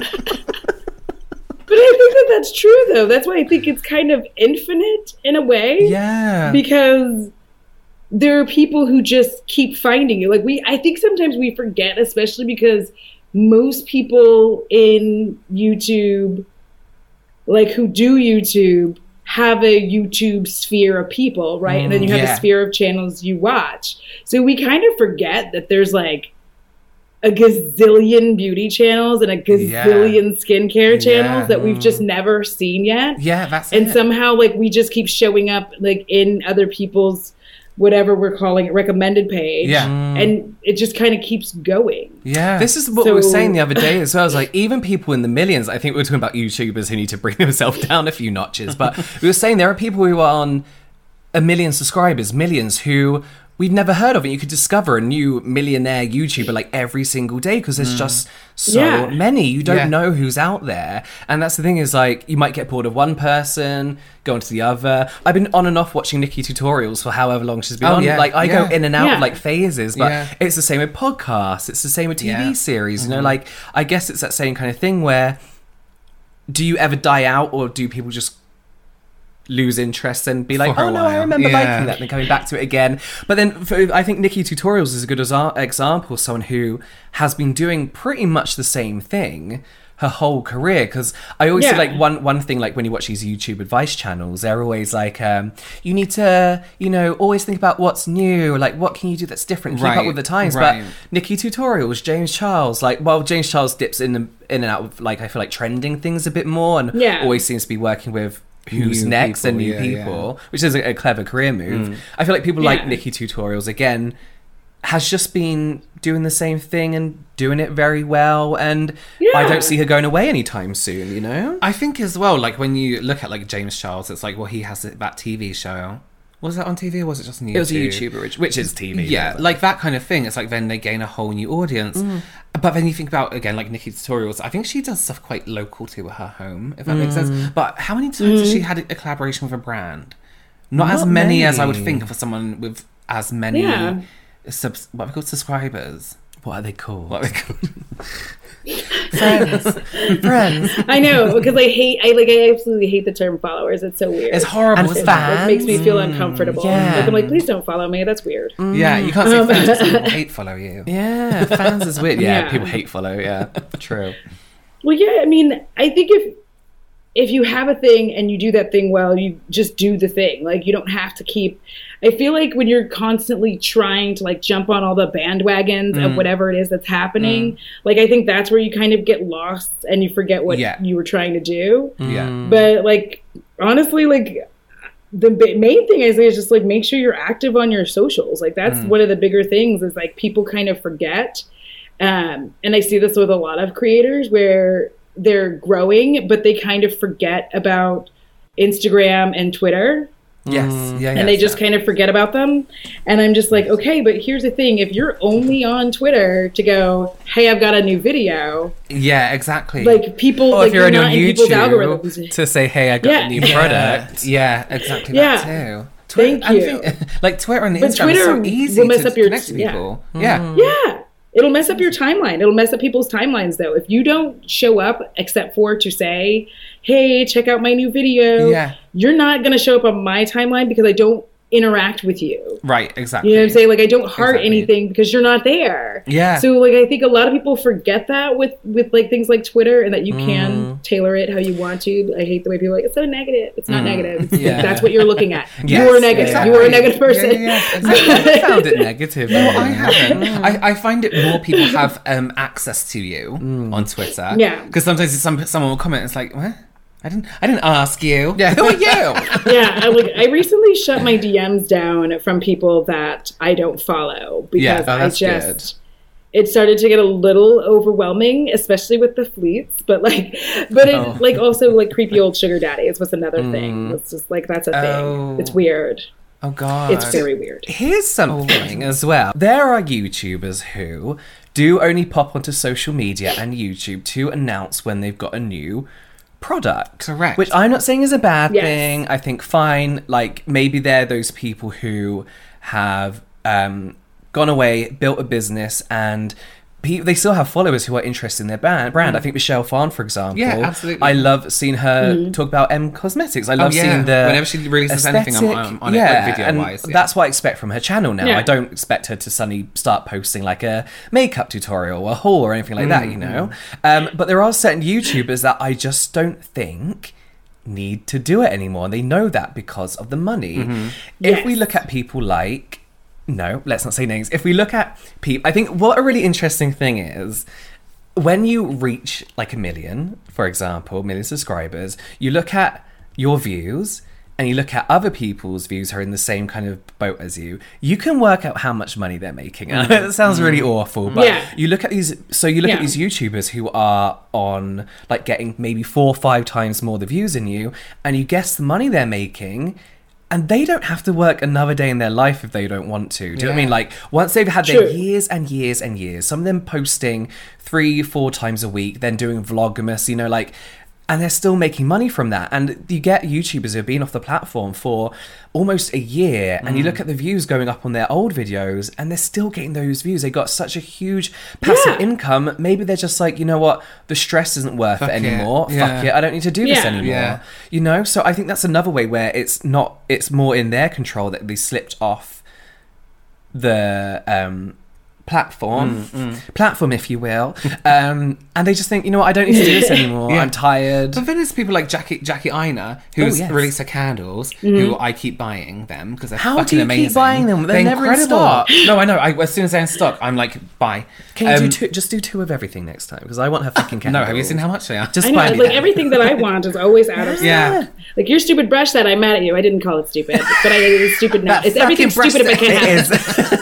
But I think that that's true, though. That's why I think it's kind of infinite in a way. Yeah. Because there are people who just keep finding you. Like I think sometimes we forget, especially because most people in YouTube, like who do YouTube, have a YouTube sphere of people, right? And then you have yeah. a sphere of channels you watch. So we kind of forget that there's like a gazillion beauty channels and a gazillion skincare channels that we've just never seen yet. Yeah, that's And it. somehow like we just keep showing up like in other people's whatever we're calling it, recommended page. Yeah. And it just kind of keeps going. Yeah. This is what we were So- saying the other day as well. I was like, even people in the millions, I think we were talking about YouTubers who need to bring themselves down a few notches, but we were saying there are people who are on 1 million subscribers, millions, who we've never heard of. And you could discover a new millionaire YouTuber like every single day because there's just so Yeah. many. You don't Yeah. know who's out there. And that's the thing is like, you might get bored of one person, go on to the other. I've been on and off watching Nikki tutorials for however long she's been Oh, on. yeah. Like I go Yeah. in and out Yeah. of like phases, but Yeah. it's the same with podcasts. It's the same with TV Yeah. series. You know, like I guess it's that same kind of thing where do you ever die out or do people just lose interest and be like, For a oh no, I while. remember Yeah. liking that, and then coming back to it again. But then I think Nikki Tutorials is a good example, someone who has been doing pretty much the same thing her whole career. Because I always say Yeah. like one thing, like when you watch these YouTube advice channels, they're always like, you need to, you know, always think about what's new, like what can you do that's different, keep up Right, with the times. right. But Nikki Tutorials, James Charles, like, well, James Charles dips in and out of like, I feel like trending things a bit more and Yeah. always seems to be working with who's New next and people, new yeah, people, which is a clever career move. I feel like people Yeah. like Nikki Tutorials, again, has just been doing the same thing and doing it very well. And I Yeah. don't see her going away anytime soon, you know? I think as well, like when you look at like James Charles, it's like, well, he has that TV show. Was that on TV or was it just on YouTube? It was a YouTuber, which is TV. Yeah, like that kind of thing. It's like then they gain a whole new audience. But then you think about, again, like Nikki Tutorials, I think she does stuff quite local to her home, if that makes sense. But how many times has she had a collaboration with a brand? Not as Not many as I many. would think for someone with as many Yeah. what are they called, subscribers? What are they called? What are they called? Friends. Friends. I know, because I absolutely hate the term followers. It's so weird. It's horrible. And isn't It fans. makes me feel uncomfortable. Yeah. Like, I'm like, please don't follow me. That's weird. it? Yeah, you can't say friends because people hate follow you. Yeah, fans is weird. Yeah, Yeah. people hate follow. Yeah, true. Well, yeah, I mean, I think if you have a thing and you do that thing well, you just do the thing. Like, you don't have to keep. I feel like when you're constantly trying to like jump on all the bandwagons of whatever it is that's happening, like I think that's where you kind of get lost and you forget what Yeah. you were trying to do. Yeah. But like honestly, like the main thing I say is just like make sure you're active on your socials. Like that's one of the bigger things is like people kind of forget. And I see this with a lot of creators where they're growing, but they kind of forget about Instagram and Twitter. Yes. Yeah. And they just kind of forget about them. And I'm just like, okay, but here's the thing. If you're only on Twitter to go, hey, I've got a new video, Yeah, exactly. like people, Or like if you're on not your in people's YouTube algorithms. to say, "Hey, I got Yeah. a new Yeah. product." Yeah, exactly Yeah. that too. Thank and you. like Twitter and But Instagram Twitter is so easy will mess to up your- connect to yeah. people. Yeah. Yeah. It'll mess up your timeline. It'll mess up people's timelines, though. If you don't show up except for to say, hey, check out my new video, Yeah. you're not going to show up on my timeline because I don't interact with you. Right, exactly. You know what I'm saying? Like, I don't heart Exactly. anything because you're not there. Yeah. So, like, I think a lot of people forget that with like things like Twitter, and that you can tailor it how you want to. I hate the way people are like, it's so negative. It's not negative. It's, Yeah. that's what you're looking at. Yes, You're negative. exactly. You are a negative person. Exactly. I never found it negative. No, I haven't. I find it more people have access to you on Twitter. Yeah. Because sometimes someone will comment, it's like, what? I didn't ask you. Yeah. Who are you? Yeah, I recently shut my DMs down from people that I don't follow Yeah, because oh, I that's just it started to get a little overwhelming, especially with the fleets. But it also like creepy old sugar daddies was another thing. It's just like that's a thing. Oh. It's weird. Oh, God. It's very weird. Here's something as well. There are YouTubers who do only pop onto social media and YouTube to announce when they've got a new product. Correct. Which I'm not saying is a bad Yes. thing. I think fine. Like, maybe they're those people who have gone away, built a business, and they still have followers who are interested in their brand. I think Michelle Phan, for example. Yeah, absolutely. I love seeing her talk about M Cosmetics. I love seeing the whenever she releases anything, I'm on it, like, video-wise. and that's what I expect from her channel now. Yeah. I don't expect her to suddenly start posting like a makeup tutorial or a haul or anything like that, you know? But there are certain YouTubers that I just don't think need to do it anymore. And they know that because of the money. If we Yes. look at people like... No, let's not say names. If we look at people... I think what a really interesting thing is... When you reach like 1 million, for example, 1 million subscribers, you look at your views and you look at other people's views who are in the same kind of boat as you, you can work out how much money they're making. And I know that sounds really awful, but Yeah. you look at these, at these YouTubers who are on like getting maybe 4 or 5 times more the views than you, and you guess the money they're making, and they don't have to work another day in their life if they don't want to. Do you know what I mean? Like, once they've had their True. years and years and years, some of them posting 3-4 times a week, then doing Vlogmas, you know, like, and they're still making money from that. And you get YouTubers who have been off the platform for almost a year, and you look at the views going up on their old videos, and they're still getting those views. They got such a huge passive income. Maybe they're just like, you know what, the stress isn't worth it anymore. Yeah. Fuck it, I don't need to do this Yeah. anymore. Yeah. You know? So I think that's another way where it's more in their control that they slipped off the platform, if you will, and they just think, you know what, I don't need to do this anymore. Yeah. I'm tired. But then there's people like Jackie Aina, who's yes. released her candles, who I keep buying them because they're How fucking do you amazing. keep buying them? They're never in incredible. stock. No, I know. As soon as they're in stock, I'm like, buy. Can you just do 2 of everything next time? Because I want her fucking candles. No, have you seen how much they are? Just I know, buy me like that. everything that I want is always out of stock. Yeah. Like your stupid brush set, I'm mad at you. I didn't call it stupid, but it's stupid now. That It's everything fucking stupid if I brush can't have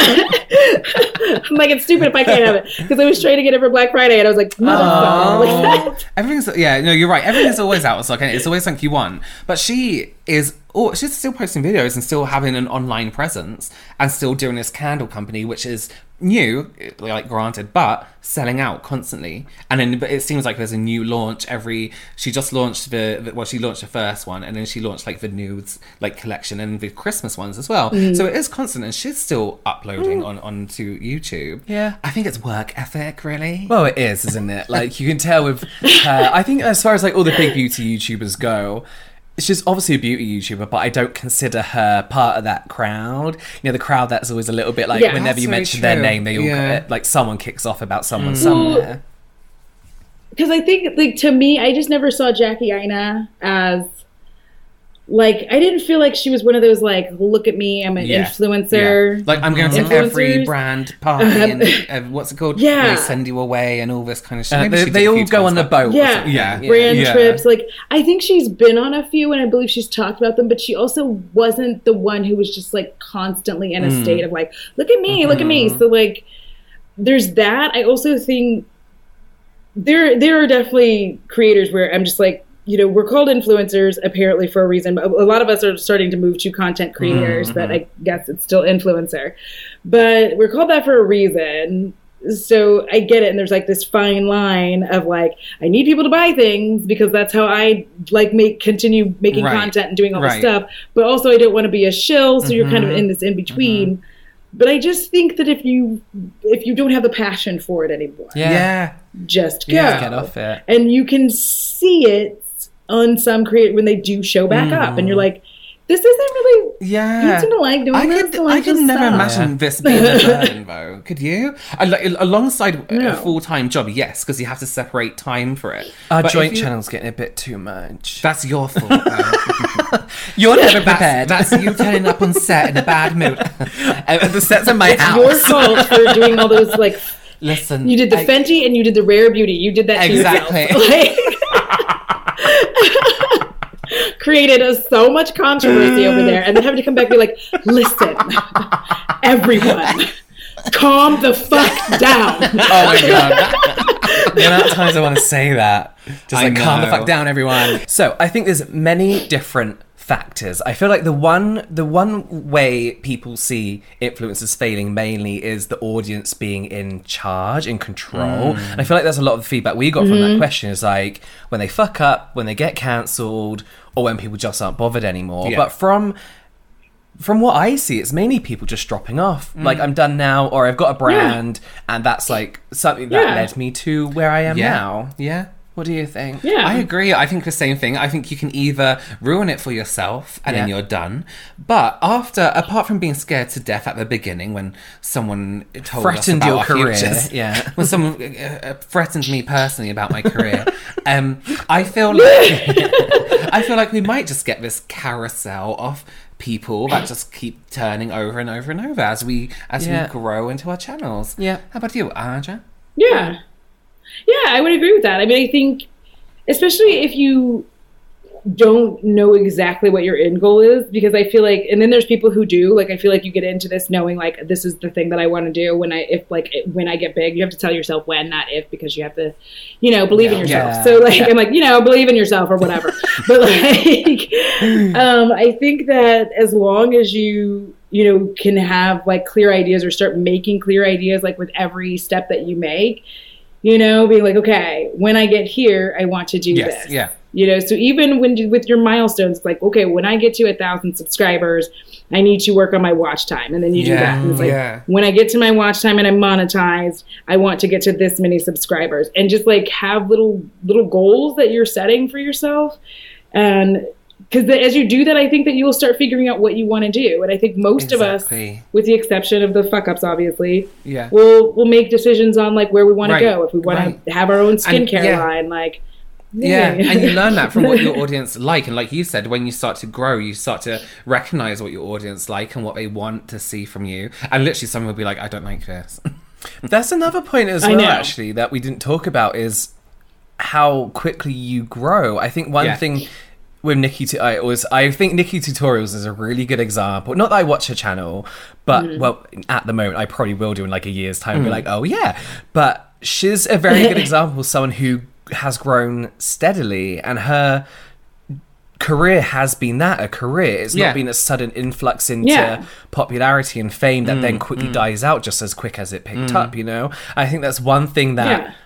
it. I'm like, it's stupid if I can't have it. Because I was trying to get it for Black Friday and I was like, motherfucker. Like, Everything's no, you're right. Everything's always out of stock, and it's always something you want. But she's still posting videos and still having an online presence and still doing this candle company, which is new, like granted, but selling out constantly. And then, but it seems like there's a new launch she just launched she launched the first one, and then she launched like the nudes like collection and the Christmas ones as well. So it is constant, and she's still uploading onto YouTube. Yeah. I think it's work ethic, really. Well, it is, isn't it? Like, you can tell with her. I think as far as like all the big beauty YouTubers go, she's obviously a beauty YouTuber, but I don't consider her part of that crowd. You know, the crowd that's always a little bit like, Yeah, whenever that's you very mention their true. name, they all Yeah. like someone kicks off about someone somewhere. because I think, like, to me, I just never saw Jackie Aina as, like, I didn't feel like she was one of those, like, look at me, I'm an influencer. Yeah. Like, I'm going to every Influencers. brand party and what's it called? Yeah. They send you away and all this kind of shit. Maybe she did They a all few go times, on the but- boat. or Yeah. something. Yeah. Brand Yeah. trips. Like, I think she's been on a few, and I believe she's talked about them, but she also wasn't the one who was just, like, constantly in a state of, like, look at me, look at me. So, like, there's that. I also think there are definitely creators where I'm just like, you know, we're called influencers apparently for a reason, but a lot of us are starting to move to content creators, but I guess it's still influencer. But we're called that for a reason. So I get it. And there's like this fine line of like, I need people to buy things because that's how I like continue making Right. content and doing all this Right. stuff. But also I don't want to be a shill. So you're kind of in this in between. But I just think that if you don't have the passion for it anymore, Yeah. just go. Yeah, Get off it. And you can see it on some creator when they do show back up, and you're like, this isn't really. Yeah. You don't seem to like doing this. So I could just never stop. imagine this being a burden, though. Could you? Alongside a full-time job, yes, because you have to separate time for it. Our But joint if you- channel's getting a bit too much. That's your fault. though. You're never prepared. That's you turning up on set in a bad mood. The set's in my house. Your fault for doing all those like. Listen, You did the Fenty and you did the Rare Beauty. You did that to Exactly. yourself. Like, created so much controversy over there, and then having to come back and be like, "Listen, everyone, calm the fuck down." Oh my god. The amount of times I want to say that. Just I like, calm the know. fuck down, everyone. So I think there's many different factors. I feel like the one way people see influencers failing mainly is the audience being in charge, in control. And I feel like there's a lot of the feedback we got from that question is like when they fuck up, when they get cancelled, or when people just aren't bothered anymore. Yeah. But from what I see, it's mainly people just dropping off. Like, I'm done now, or I've got a brand, and that's like something that Yeah. led me to where I am Yeah. now. Yeah. What do you think? Yeah, I agree. I think the same thing. I think you can either ruin it for yourself and then Yeah. you're done. But apart from being scared to death at the beginning when someone told Threatened us about your our career, futures, yeah. when someone threatened me personally about my career, I feel like we might just get this carousel of people that just keep turning over and over and over as we Yeah. grow into our channels. Yeah. How about you, Aja? Yeah. Yeah, I would agree with that. I mean, I think, especially if you don't know exactly what your end goal is, because I feel like, and then there's people who do, like, I feel like you get into this knowing, like, this is the thing that I want to do when I get big. You have to tell yourself when, not if, because you have to, believe in yourself. Yeah. So, like, I'm like, believe in yourself or whatever. But, like, I think that as long as you can have, like, clear ideas or start making clear ideas, like, with every step that you make, being like, okay, when I get here, I want to do Yes, this. yeah. So even with your milestones, it's like, okay, when I get to 1,000 subscribers, I need to work on my watch time. And then you do Yeah, that. And it's like, yeah. when I get to my watch time and I'm monetized, I want to get to this many subscribers. And just like have little goals that you're setting for yourself. And because as you do that, I think that you'll start figuring out what you want to do. And I think most of us, Exactly. with the exception of the fuck ups, obviously, Yeah. we'll make decisions on like where we want Right, to go. If we want right. to have our own skincare yeah. line, like, Yeah, and you learn that from what your audience like. And like you said, when you start to grow, you start to recognize what your audience like and what they want to see from you. And literally someone will be like, I don't like this. That's another point as I well, know. actually, that we didn't talk about is how quickly you grow. I think one Yeah. thing with I think Nikki Tutorials is a really good example. Not that I watch her channel, but well, at the moment I probably will do in like a year's time and be like, oh yeah. But she's a very good example of someone who has grown steadily, and her career has been a career. It's Yeah. not been a sudden influx into Yeah. popularity and fame that then quickly dies out just as quick as it picked up, I think that's one thing that yeah.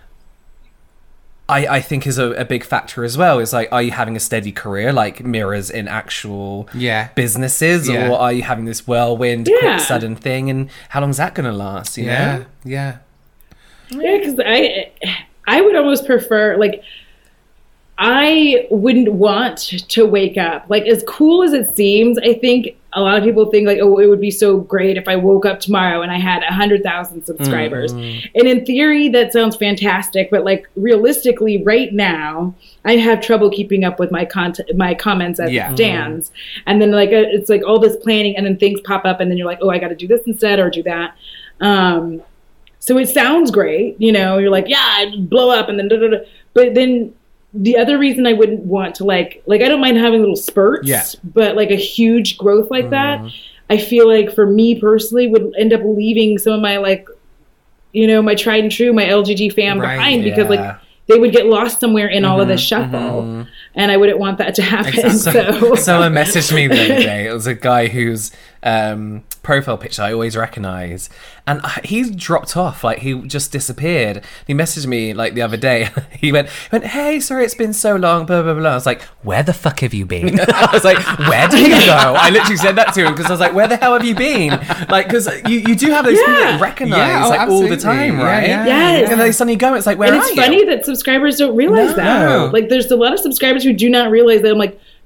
I think is a big factor as well. Is like, are you having a steady career like mirrors in actual Yeah. businesses, Yeah. or are you having this whirlwind, Yeah. quick, sudden thing? And how long is that going to last? You know? Yeah. Yeah, because I would almost prefer, like, I wouldn't want to wake up. Like, as cool as it seems, I think a lot of people think, like, oh, it would be so great if I woke up tomorrow and I had 100,000 subscribers. And in theory, that sounds fantastic. But, like, realistically, right now, I have trouble keeping up with my comments as Yeah. it stands. And then, like, it's like all this planning, and then things pop up, and then you're like, oh, I got to do this instead or do that. So it sounds great, you're like, yeah, I'd blow up and then da-da-da. But then the other reason I wouldn't want to like I don't mind having little spurts, Yeah. but like a huge growth like that, I feel like for me personally would end up leaving some of my like, my tried and true, my LGG fam Right, behind because yeah. like they would get lost somewhere in all of this shuffle. And I wouldn't want that to happen. So Someone messaged me the other day. It was a guy whose profile picture I always recognize, and he's dropped off. Like, he just disappeared. He messaged me like the other day. He went, hey, sorry, it's been so long, blah blah blah. I was like, where the fuck have you been? I was like, where did you go? I literally said that to him because I was like, where the hell have you been? Like, because you do have those people that you recognize Yeah, oh, like all the absolutely. time, Yeah, right? yeah. Yes. And then they suddenly go. It's like, where and are it's you? funny that subscribers don't realize that. Like, there's a lot of subscribers who do not realize that. I'm like,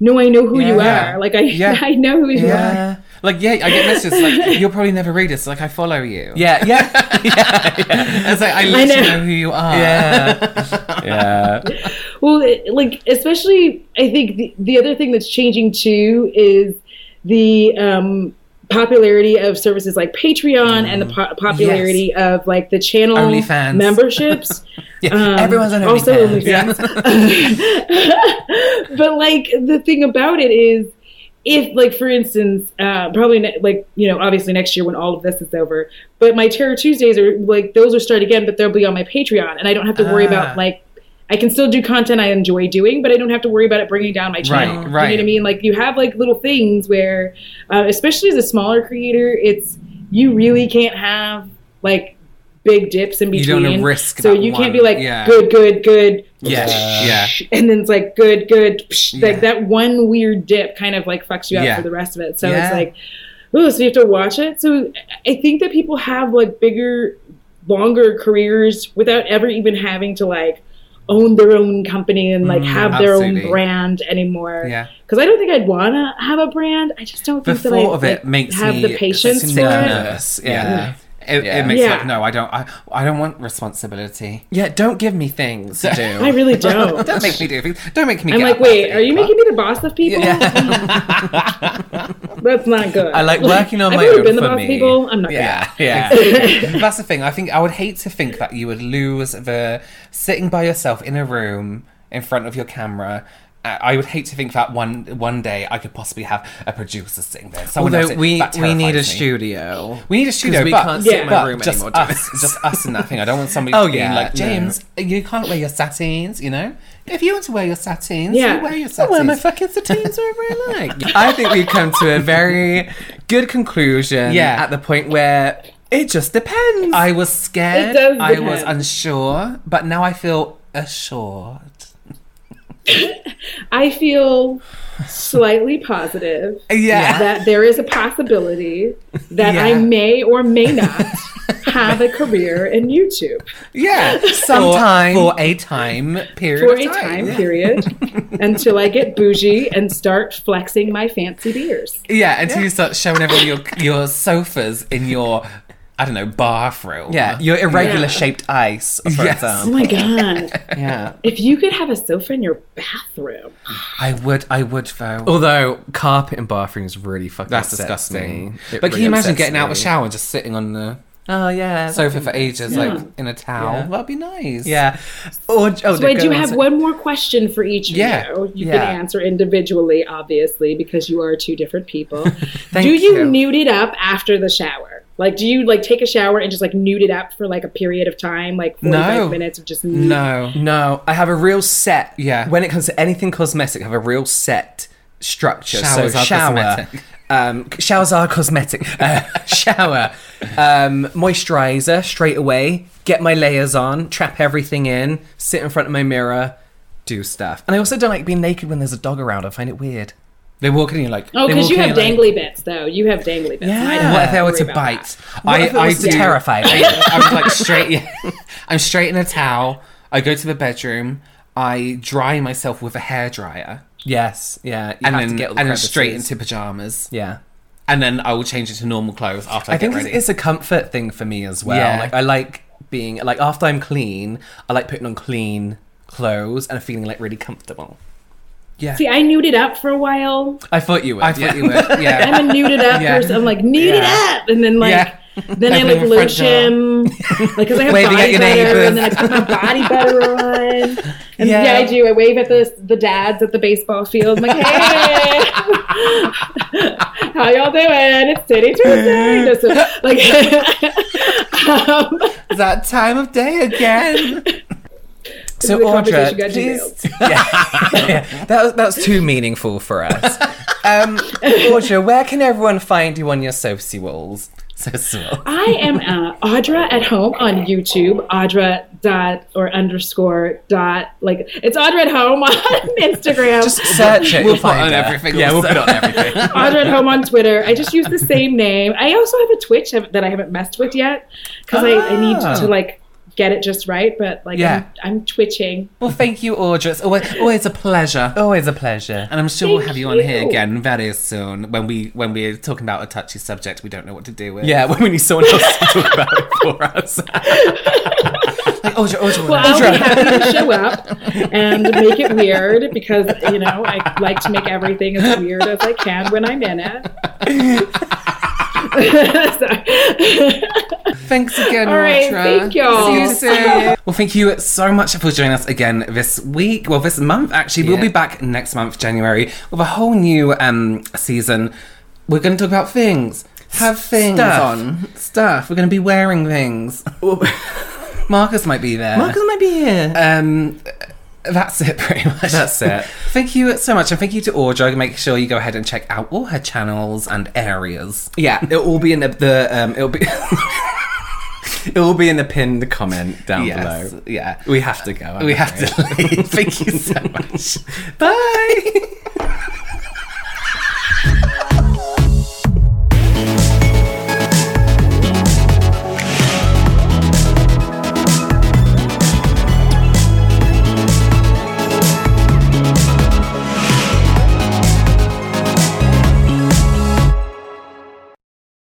no, I know who you Yeah. are. Like, I Yeah. I know who you are. Yeah. Like, yeah, I get messages like, you'll probably never read this. Like, I follow you. Yeah. It's like, I literally know. know who you are. Yeah. Well, like, especially, I think the other thing that's changing too is the popularity of services like Patreon and the popularity of like the channel OnlyFans. memberships. Everyone's on also OnlyFans. But like the thing about it is, if like for instance, probably like, you know, obviously next year when all of this is over, but my Terror Tuesdays are like, those will start again, but they'll be on my Patreon, and I don't have to worry about like, I can still do content I enjoy doing, but I don't have to worry about it bringing down my channel. Right. You know what I mean? Like, you have like little things where, especially as a smaller creator, you really can't have like big dips in between. You don't want to risk so that you can't one. be like Yeah. good. Yeah. And then it's like good. Yeah. Like that one weird dip kind of like fucks you up Yeah. for the rest of it. So Yeah. it's like, oh, so you have to watch it. So I think that people have like bigger, longer careers without ever even having to like own their own company and like have their absolutely. own brand anymore. Yeah. Because I don't think I'd want to have a brand. I just don't The think that thought I of it like, makes have me the patience sick for it. nervous. Yeah. It makes Yeah. like, no, I don't want responsibility. Yeah, don't give me things to do. I really don't. Don't make me do things. Don't make me I'm get like, up wait, after are you 8 making me the boss of people? That's not good. I like working on I've my already own been the for boss me. of people. I'm not Yeah, good. yeah. That's the thing. I think I would hate to think that you would lose the sitting by yourself in a room in front of your camera. I would hate to think that one day I could possibly have a producer sitting there. Someone Although else, we that need a terrifies me. studio. We need a studio, 'Cause we but, can't sit in my but room just anymore, do us, just us in that thing. I don't want somebody Oh, being yeah, like, no. James, you can't wear your satins, you know? If you want to wear your satins, Yeah. you wear your I satins. wear my fucking satines wherever I like. I think we've come to a very good conclusion Yeah. at the point where it just depends. I was scared. It does I was depend. unsure, but now I feel assured. I feel slightly positive Yeah. that there is a possibility that I Yeah. may or may not have a career in YouTube Yeah, Sometime. for a time period. for of a time period until I get bougie and start flexing my fancy beers. Yeah, until you start showing everyone your sofas in your, I don't know, bathroom. yeah, your irregular Yeah. shaped ice, for Yes. Oh example. my god. Yeah. If you could have a sofa in your bathroom. I would though. Although carpet in bathrooms really fucking That's upsets disgusting. me. It But can really you imagine upsets getting out of the me. shower and just sitting on the Oh yeah, sofa for ages, Yeah. like in a towel? Yeah. That'd be nice. Yeah. Or, So I do have one more question for each of Yeah. you. You Yeah. can answer individually, obviously, because you are two different people. Thank Do you you. nude it up after the shower? Like, do you like take a shower and just like nude it up for like a period of time, like 45 No. minutes of just nude? No, I have a real set. Yeah. When it comes to anything cosmetic, I have a real set structure. Showers so are shower. cosmetic. Showers are cosmetic. Shower. Moisturizer straight away. Get my layers on. Trap everything in. Sit in front of my mirror. Do stuff. And I also don't like being naked when there's a dog around. I find it weird. They walk in and you're like, Oh, they because you walk have in, like, dangly bits, though. You have dangly bits. and I don't What have if they were worry to about bite? that. What if it was do. terrifying? I'm like straight. Yeah, I'm straight in a towel. I go to the bedroom. I dry myself with a hairdryer, Yes. Yeah. You and have to then get all the straight crevices. into pajamas. Yeah. And then I will change it to normal clothes after I, I think get ready. it's a comfort thing for me as well. Yeah. Like I like being like after I'm clean, I like putting on clean clothes and feeling like really comfortable. yeah. See, I nude it up for a while. I thought you would. I thought you would. Yeah. I'm a nude it up Yeah. person. I'm like, nude it up. And then like, Yeah. then I like Opening the front lotion. Like, because I have Waving at body your butter. neighbors. And then I put my body butter on. And Yeah. yeah, I do. I wave at the dads at the baseball field. I'm like, hey, how y'all doing? It's Titty Tuesday. No, so, like, that time of day again. So the Audra, conversation got please, yeah, that was too meaningful for us. Audra, where can everyone find you on your socials? So I am Audra at home on YouTube. Audra dot or underscore dot like it's Audra at home on Instagram. Just search it. We'll you'll put find on it. everything Yeah, we'll also. put it on everything. Audra at home on Twitter. I just use the same name. I also have a Twitch that I haven't messed with yet because I need to like get it just right, but like Yeah. I'm twitching. Well, thank you, Audra. It's always a pleasure. Always a pleasure. And I'm sure we'll Thank have you on here you. again very soon when we're talking about a touchy subject we don't know what to do with. Yeah, when we need someone else to talk about it for us. Like Audra. Well, I'll be happy to show up and make it weird because, you know, I like to make everything as weird as I can when I'm in it. Thanks again, All right, Audra. thank y'all. See you soon. Well, thank you so much for joining us again this week. Well, this month, actually. We'll be back next month, January, with a whole new season. We're going to talk about things. Have things Stuff. on. Stuff. We're going to be wearing things. Marcus might be there. Marcus might be here. That's it, pretty much. That's it. Thank you so much, and thank you to Audra. Make sure you go ahead and check out all her channels and areas. Yeah, it'll all be in it'll be it will be in the pinned comment down below. Yeah. We have to go. We have to leave. Thank you so much. Bye.